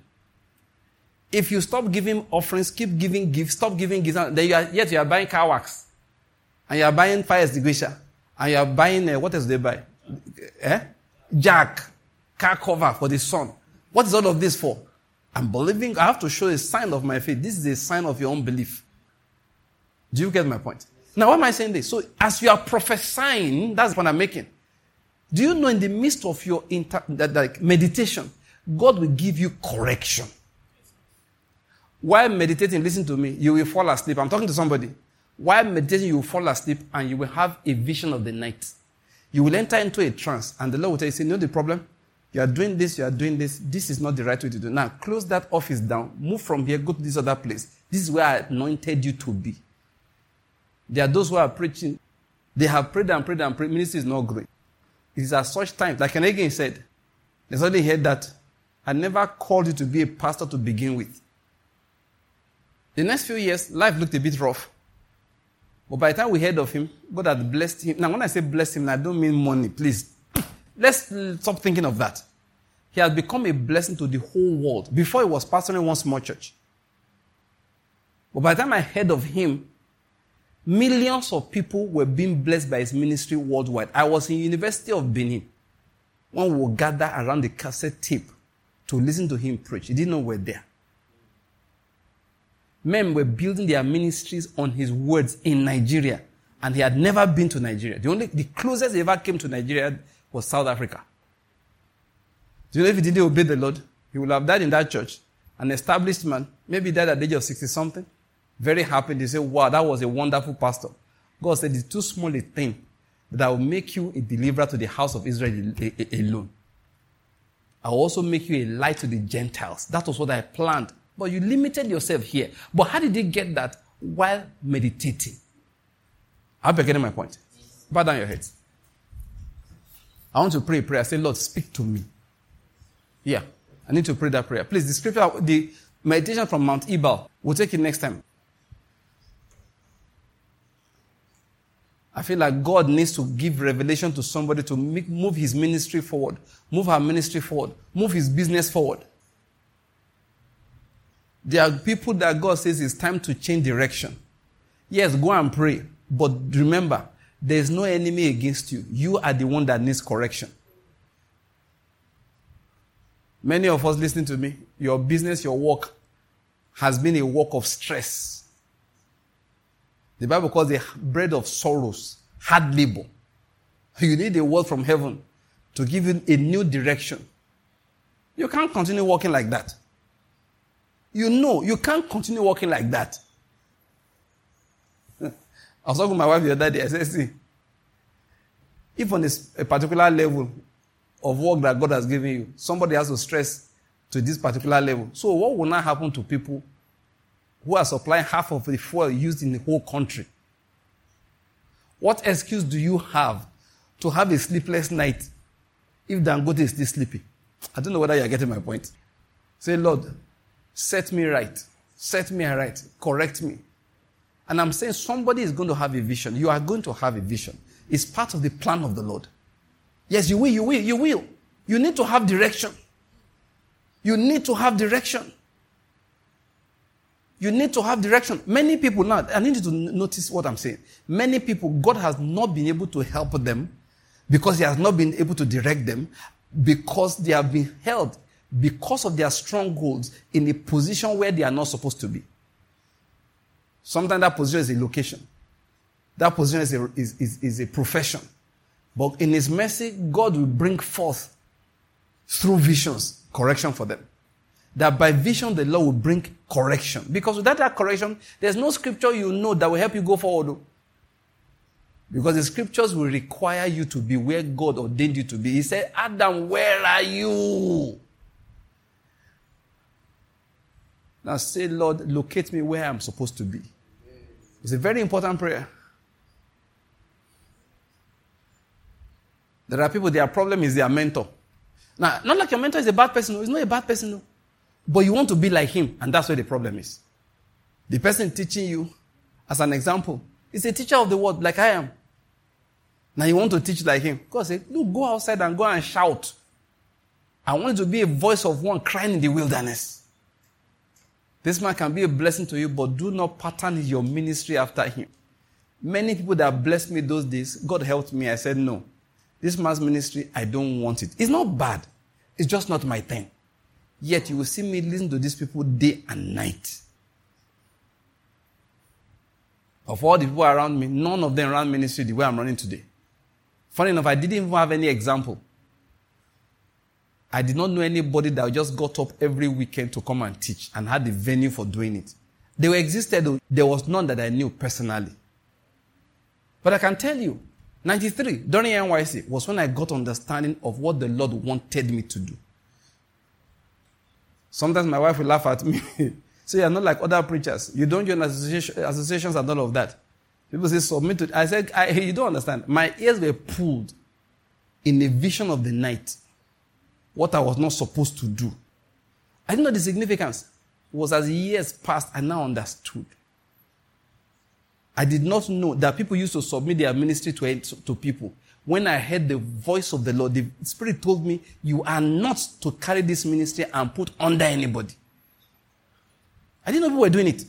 If you stop giving offerings, keep giving gifts, stop giving gifts, then you are, yet you are buying car wax. And you are buying fire extinguisher. And you are buying, uh, what else do they buy? Eh? Jack. Car cover for the son. What is all of this for? I'm believing, I have to show a sign of my faith. This is a sign of your unbelief. Do you get my point? Now, why am I saying this? So, as you are prophesying, that's what I'm making. Do you know in the midst of your inter- that, like meditation, God will give you correction. While meditating, listen to me, you will fall asleep. I'm talking to somebody. While meditating, you will fall asleep and you will have a vision of the night. You will enter into a trance and the Lord will tell you, say, you know the problem? You are doing this, you are doing this. This is not the right way to do. Now, close that office down. Move from here, go to this other place. This is where I anointed you to be. There are those who are preaching. They have prayed and prayed and prayed. Ministry is not growing. It is at such times, like Kenegin said, there's only heard that I never called you to be a pastor to begin with. The next few years, life looked a bit rough. But by the time we heard of him, God had blessed him. Now, when I say blessed him, I don't mean money, please. Let's stop thinking of that. He has become a blessing to the whole world. Before he was pastoring one small church. But by the time I heard of him, millions of people were being blessed by his ministry worldwide. I was in University of Benin when we would gather around the cassette tape to listen to him preach. He didn't know we were there. Men were building their ministries on his words in Nigeria. And he had never been to Nigeria. The only, the closest he ever came to Nigeria was South Africa. Do you know if he didn't obey the Lord, he would have died in that church. An established man, maybe died at the age of sixty-something. Very happy. They say, wow, that was a wonderful pastor. God said, it's too small a thing that will make you a deliverer to the house of Israel alone. I will also make you a light to the Gentiles. That was what I planned. But you limited yourself here. But how did he get that? While meditating. I hope you're getting my point. Bow down your heads. I want to pray a prayer. Say, Lord, speak to me. Yeah, I need to pray that prayer. Please, the scripture, the meditation from Mount Ebal, we'll take it next time. I feel like God needs to give revelation to somebody to make, move his ministry forward, move her ministry forward, move his business forward. There are people that God says it's time to change direction. Yes, go and pray. But remember, there is no enemy against you. You are the one that needs correction. Many of us listening to me, your business, your work has been a work of stress. The Bible calls it bread of sorrows, hard labor. You need a word from heaven to give you a new direction. You can't continue working like that. You know, you can't continue working like that. I was talking to my wife the other day. I said, see, if on this, a particular level of work that God has given you, somebody has to stress to this particular level. So what will now happen to people who are supplying half of the fuel used in the whole country? What excuse do you have to have a sleepless night if Dangote is still sleeping? I don't know whether you're getting my point. Say, Lord, set me right. Set me right. Correct me. And I'm saying somebody is going to have a vision. You are going to have a vision. It's part of the plan of the Lord. Yes, you will, you will, you will. You need to have direction. You need to have direction. You need to have direction. Many people now, I need you to notice what I'm saying. Many people, God has not been able to help them because he has not been able to direct them because they have been held because of their strongholds in a position where they are not supposed to be. Sometimes that position is a location. That position is a, is, is, is a profession. But in his mercy, God will bring forth through visions correction for them. That by vision, the Lord will bring correction. Because without that correction, there's no scripture you know that will help you go forward. Because the scriptures will require you to be where God ordained you to be. He said, Adam, where are you? Now say, Lord, locate me where I'm supposed to be. It's a very important prayer. There are people, their problem is their mentor. Now, not like your mentor is a bad person. No, he's not a bad person. No. But you want to be like him, and that's where the problem is. The person teaching you, as an example, is a teacher of the word, like I am. Now you want to teach like him. God said, look, go outside and go and shout. I want you to be a voice of one crying in the wilderness. This man can be a blessing to you, but do not pattern your ministry after him. Many people that blessed me those days, God helped me. I said, no. This man's ministry, I don't want it. It's not bad. It's just not my thing. Yet you will see me listen to these people day and night. Of all the people around me, none of them ran ministry the way I'm running today. Funny enough, I didn't even have any example. I did not know anybody that just got up every weekend to come and teach and had the venue for doing it. They were existed, there was none that I knew personally. But I can tell you, ninety-three, during N Y C, was when I got understanding of what the Lord wanted me to do. Sometimes my wife will laugh at me. Say, you're not like other preachers. You don't join association, associations and all of that. People say, submit to it. I said, I, you don't understand. My ears were pulled in a vision of the night. What I was not supposed to do. I didn't know the significance. It was as years passed, I now understood. I did not know that people used to submit their ministry to, to people. When I heard the voice of the Lord, the Spirit told me, you are not to carry this ministry and put under anybody. I didn't know people were doing it.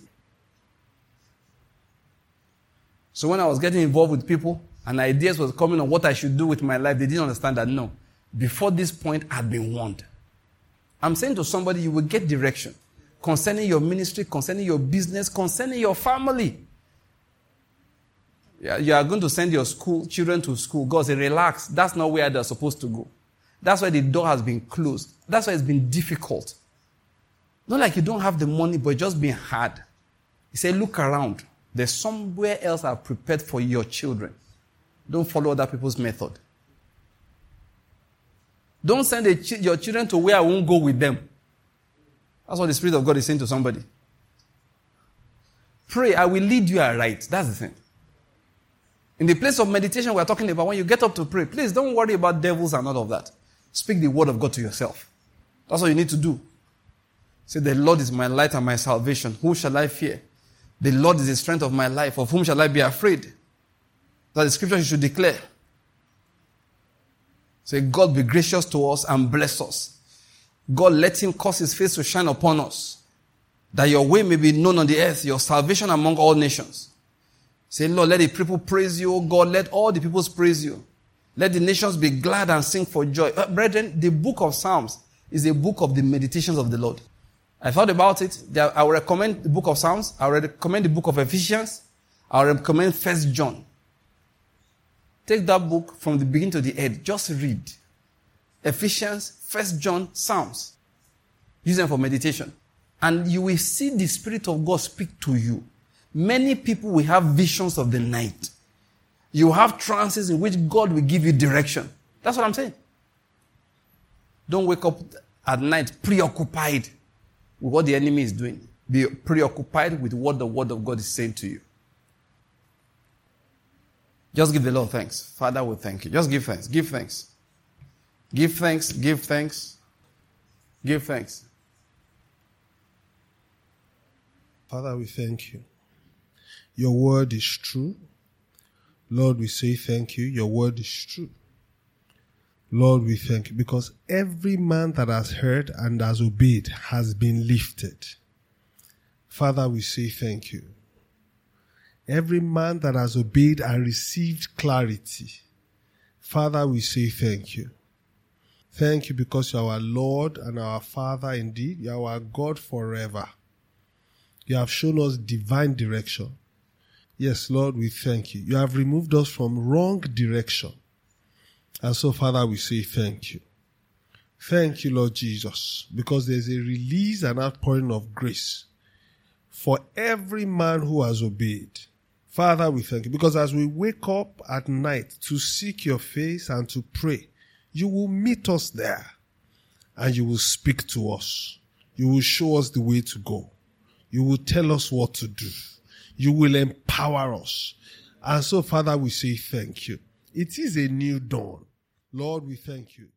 So when I was getting involved with people and ideas was coming on what I should do with my life, they didn't understand that no. Before this point, I'd been warned. I'm saying to somebody, you will get direction concerning your ministry, concerning your business, concerning your family. Yeah, you are going to send your school children to school. God said, relax. That's not where they're supposed to go. That's why the door has been closed. That's why it's been difficult. Not like you don't have the money, but it's just been hard. He said, look around. There's somewhere else I've prepared for your children. Don't follow other people's method. Don't send the ch- your children to where I won't go with them. That's what the Spirit of God is saying to somebody. Pray, I will lead you aright. That's the thing. In the place of meditation we're talking about, when you get up to pray, please don't worry about devils and all of that. Speak the word of God to yourself. That's what you need to do. Say, the Lord is my light and my salvation. Who shall I fear? The Lord is the strength of my life. Of whom shall I be afraid? That's the scripture you should declare. Say, God be gracious to us and bless us. God, let him cause his face to shine upon us, that your way may be known on the earth, your salvation among all nations. Say, Lord, let the people praise you. Oh God, let all the peoples praise you. Let the nations be glad and sing for joy. Uh, brethren, the book of Psalms is a book of the meditations of the Lord. I thought about it. I will recommend the book of Psalms. I will recommend the book of Ephesians. I will recommend First John. Take that book from the beginning to the end. Just read. Ephesians, First John, Psalms. Use them for meditation. And you will see the Spirit of God speak to you. Many people will have visions of the night. You have trances in which God will give you direction. That's what I'm saying. Don't wake up at night preoccupied with what the enemy is doing. Be preoccupied with what the word of God is saying to you. Just give the Lord thanks. Father, we thank you. Just give thanks. Give thanks. Give thanks. Give thanks. Give thanks. Father, we thank you. Your word is true. Lord, we say thank you. Your word is true. Lord, we thank you because every man that has heard and has obeyed has been lifted. Father, we say thank you. Every man that has obeyed and received clarity, Father, we say thank you. Thank you because you are our Lord and our Father indeed. You are our God forever. You have shown us divine direction. Yes, Lord, we thank you. You have removed us from wrong direction. And so, Father, we say thank you. Thank you, Lord Jesus, because there's a release and outpouring of grace for every man who has obeyed. Father, we thank you because as we wake up at night to seek your face and to pray, you will meet us there and you will speak to us. You will show us the way to go. You will tell us what to do. You will empower us. And so, Father, we say thank you. It is a new dawn. Lord, we thank you.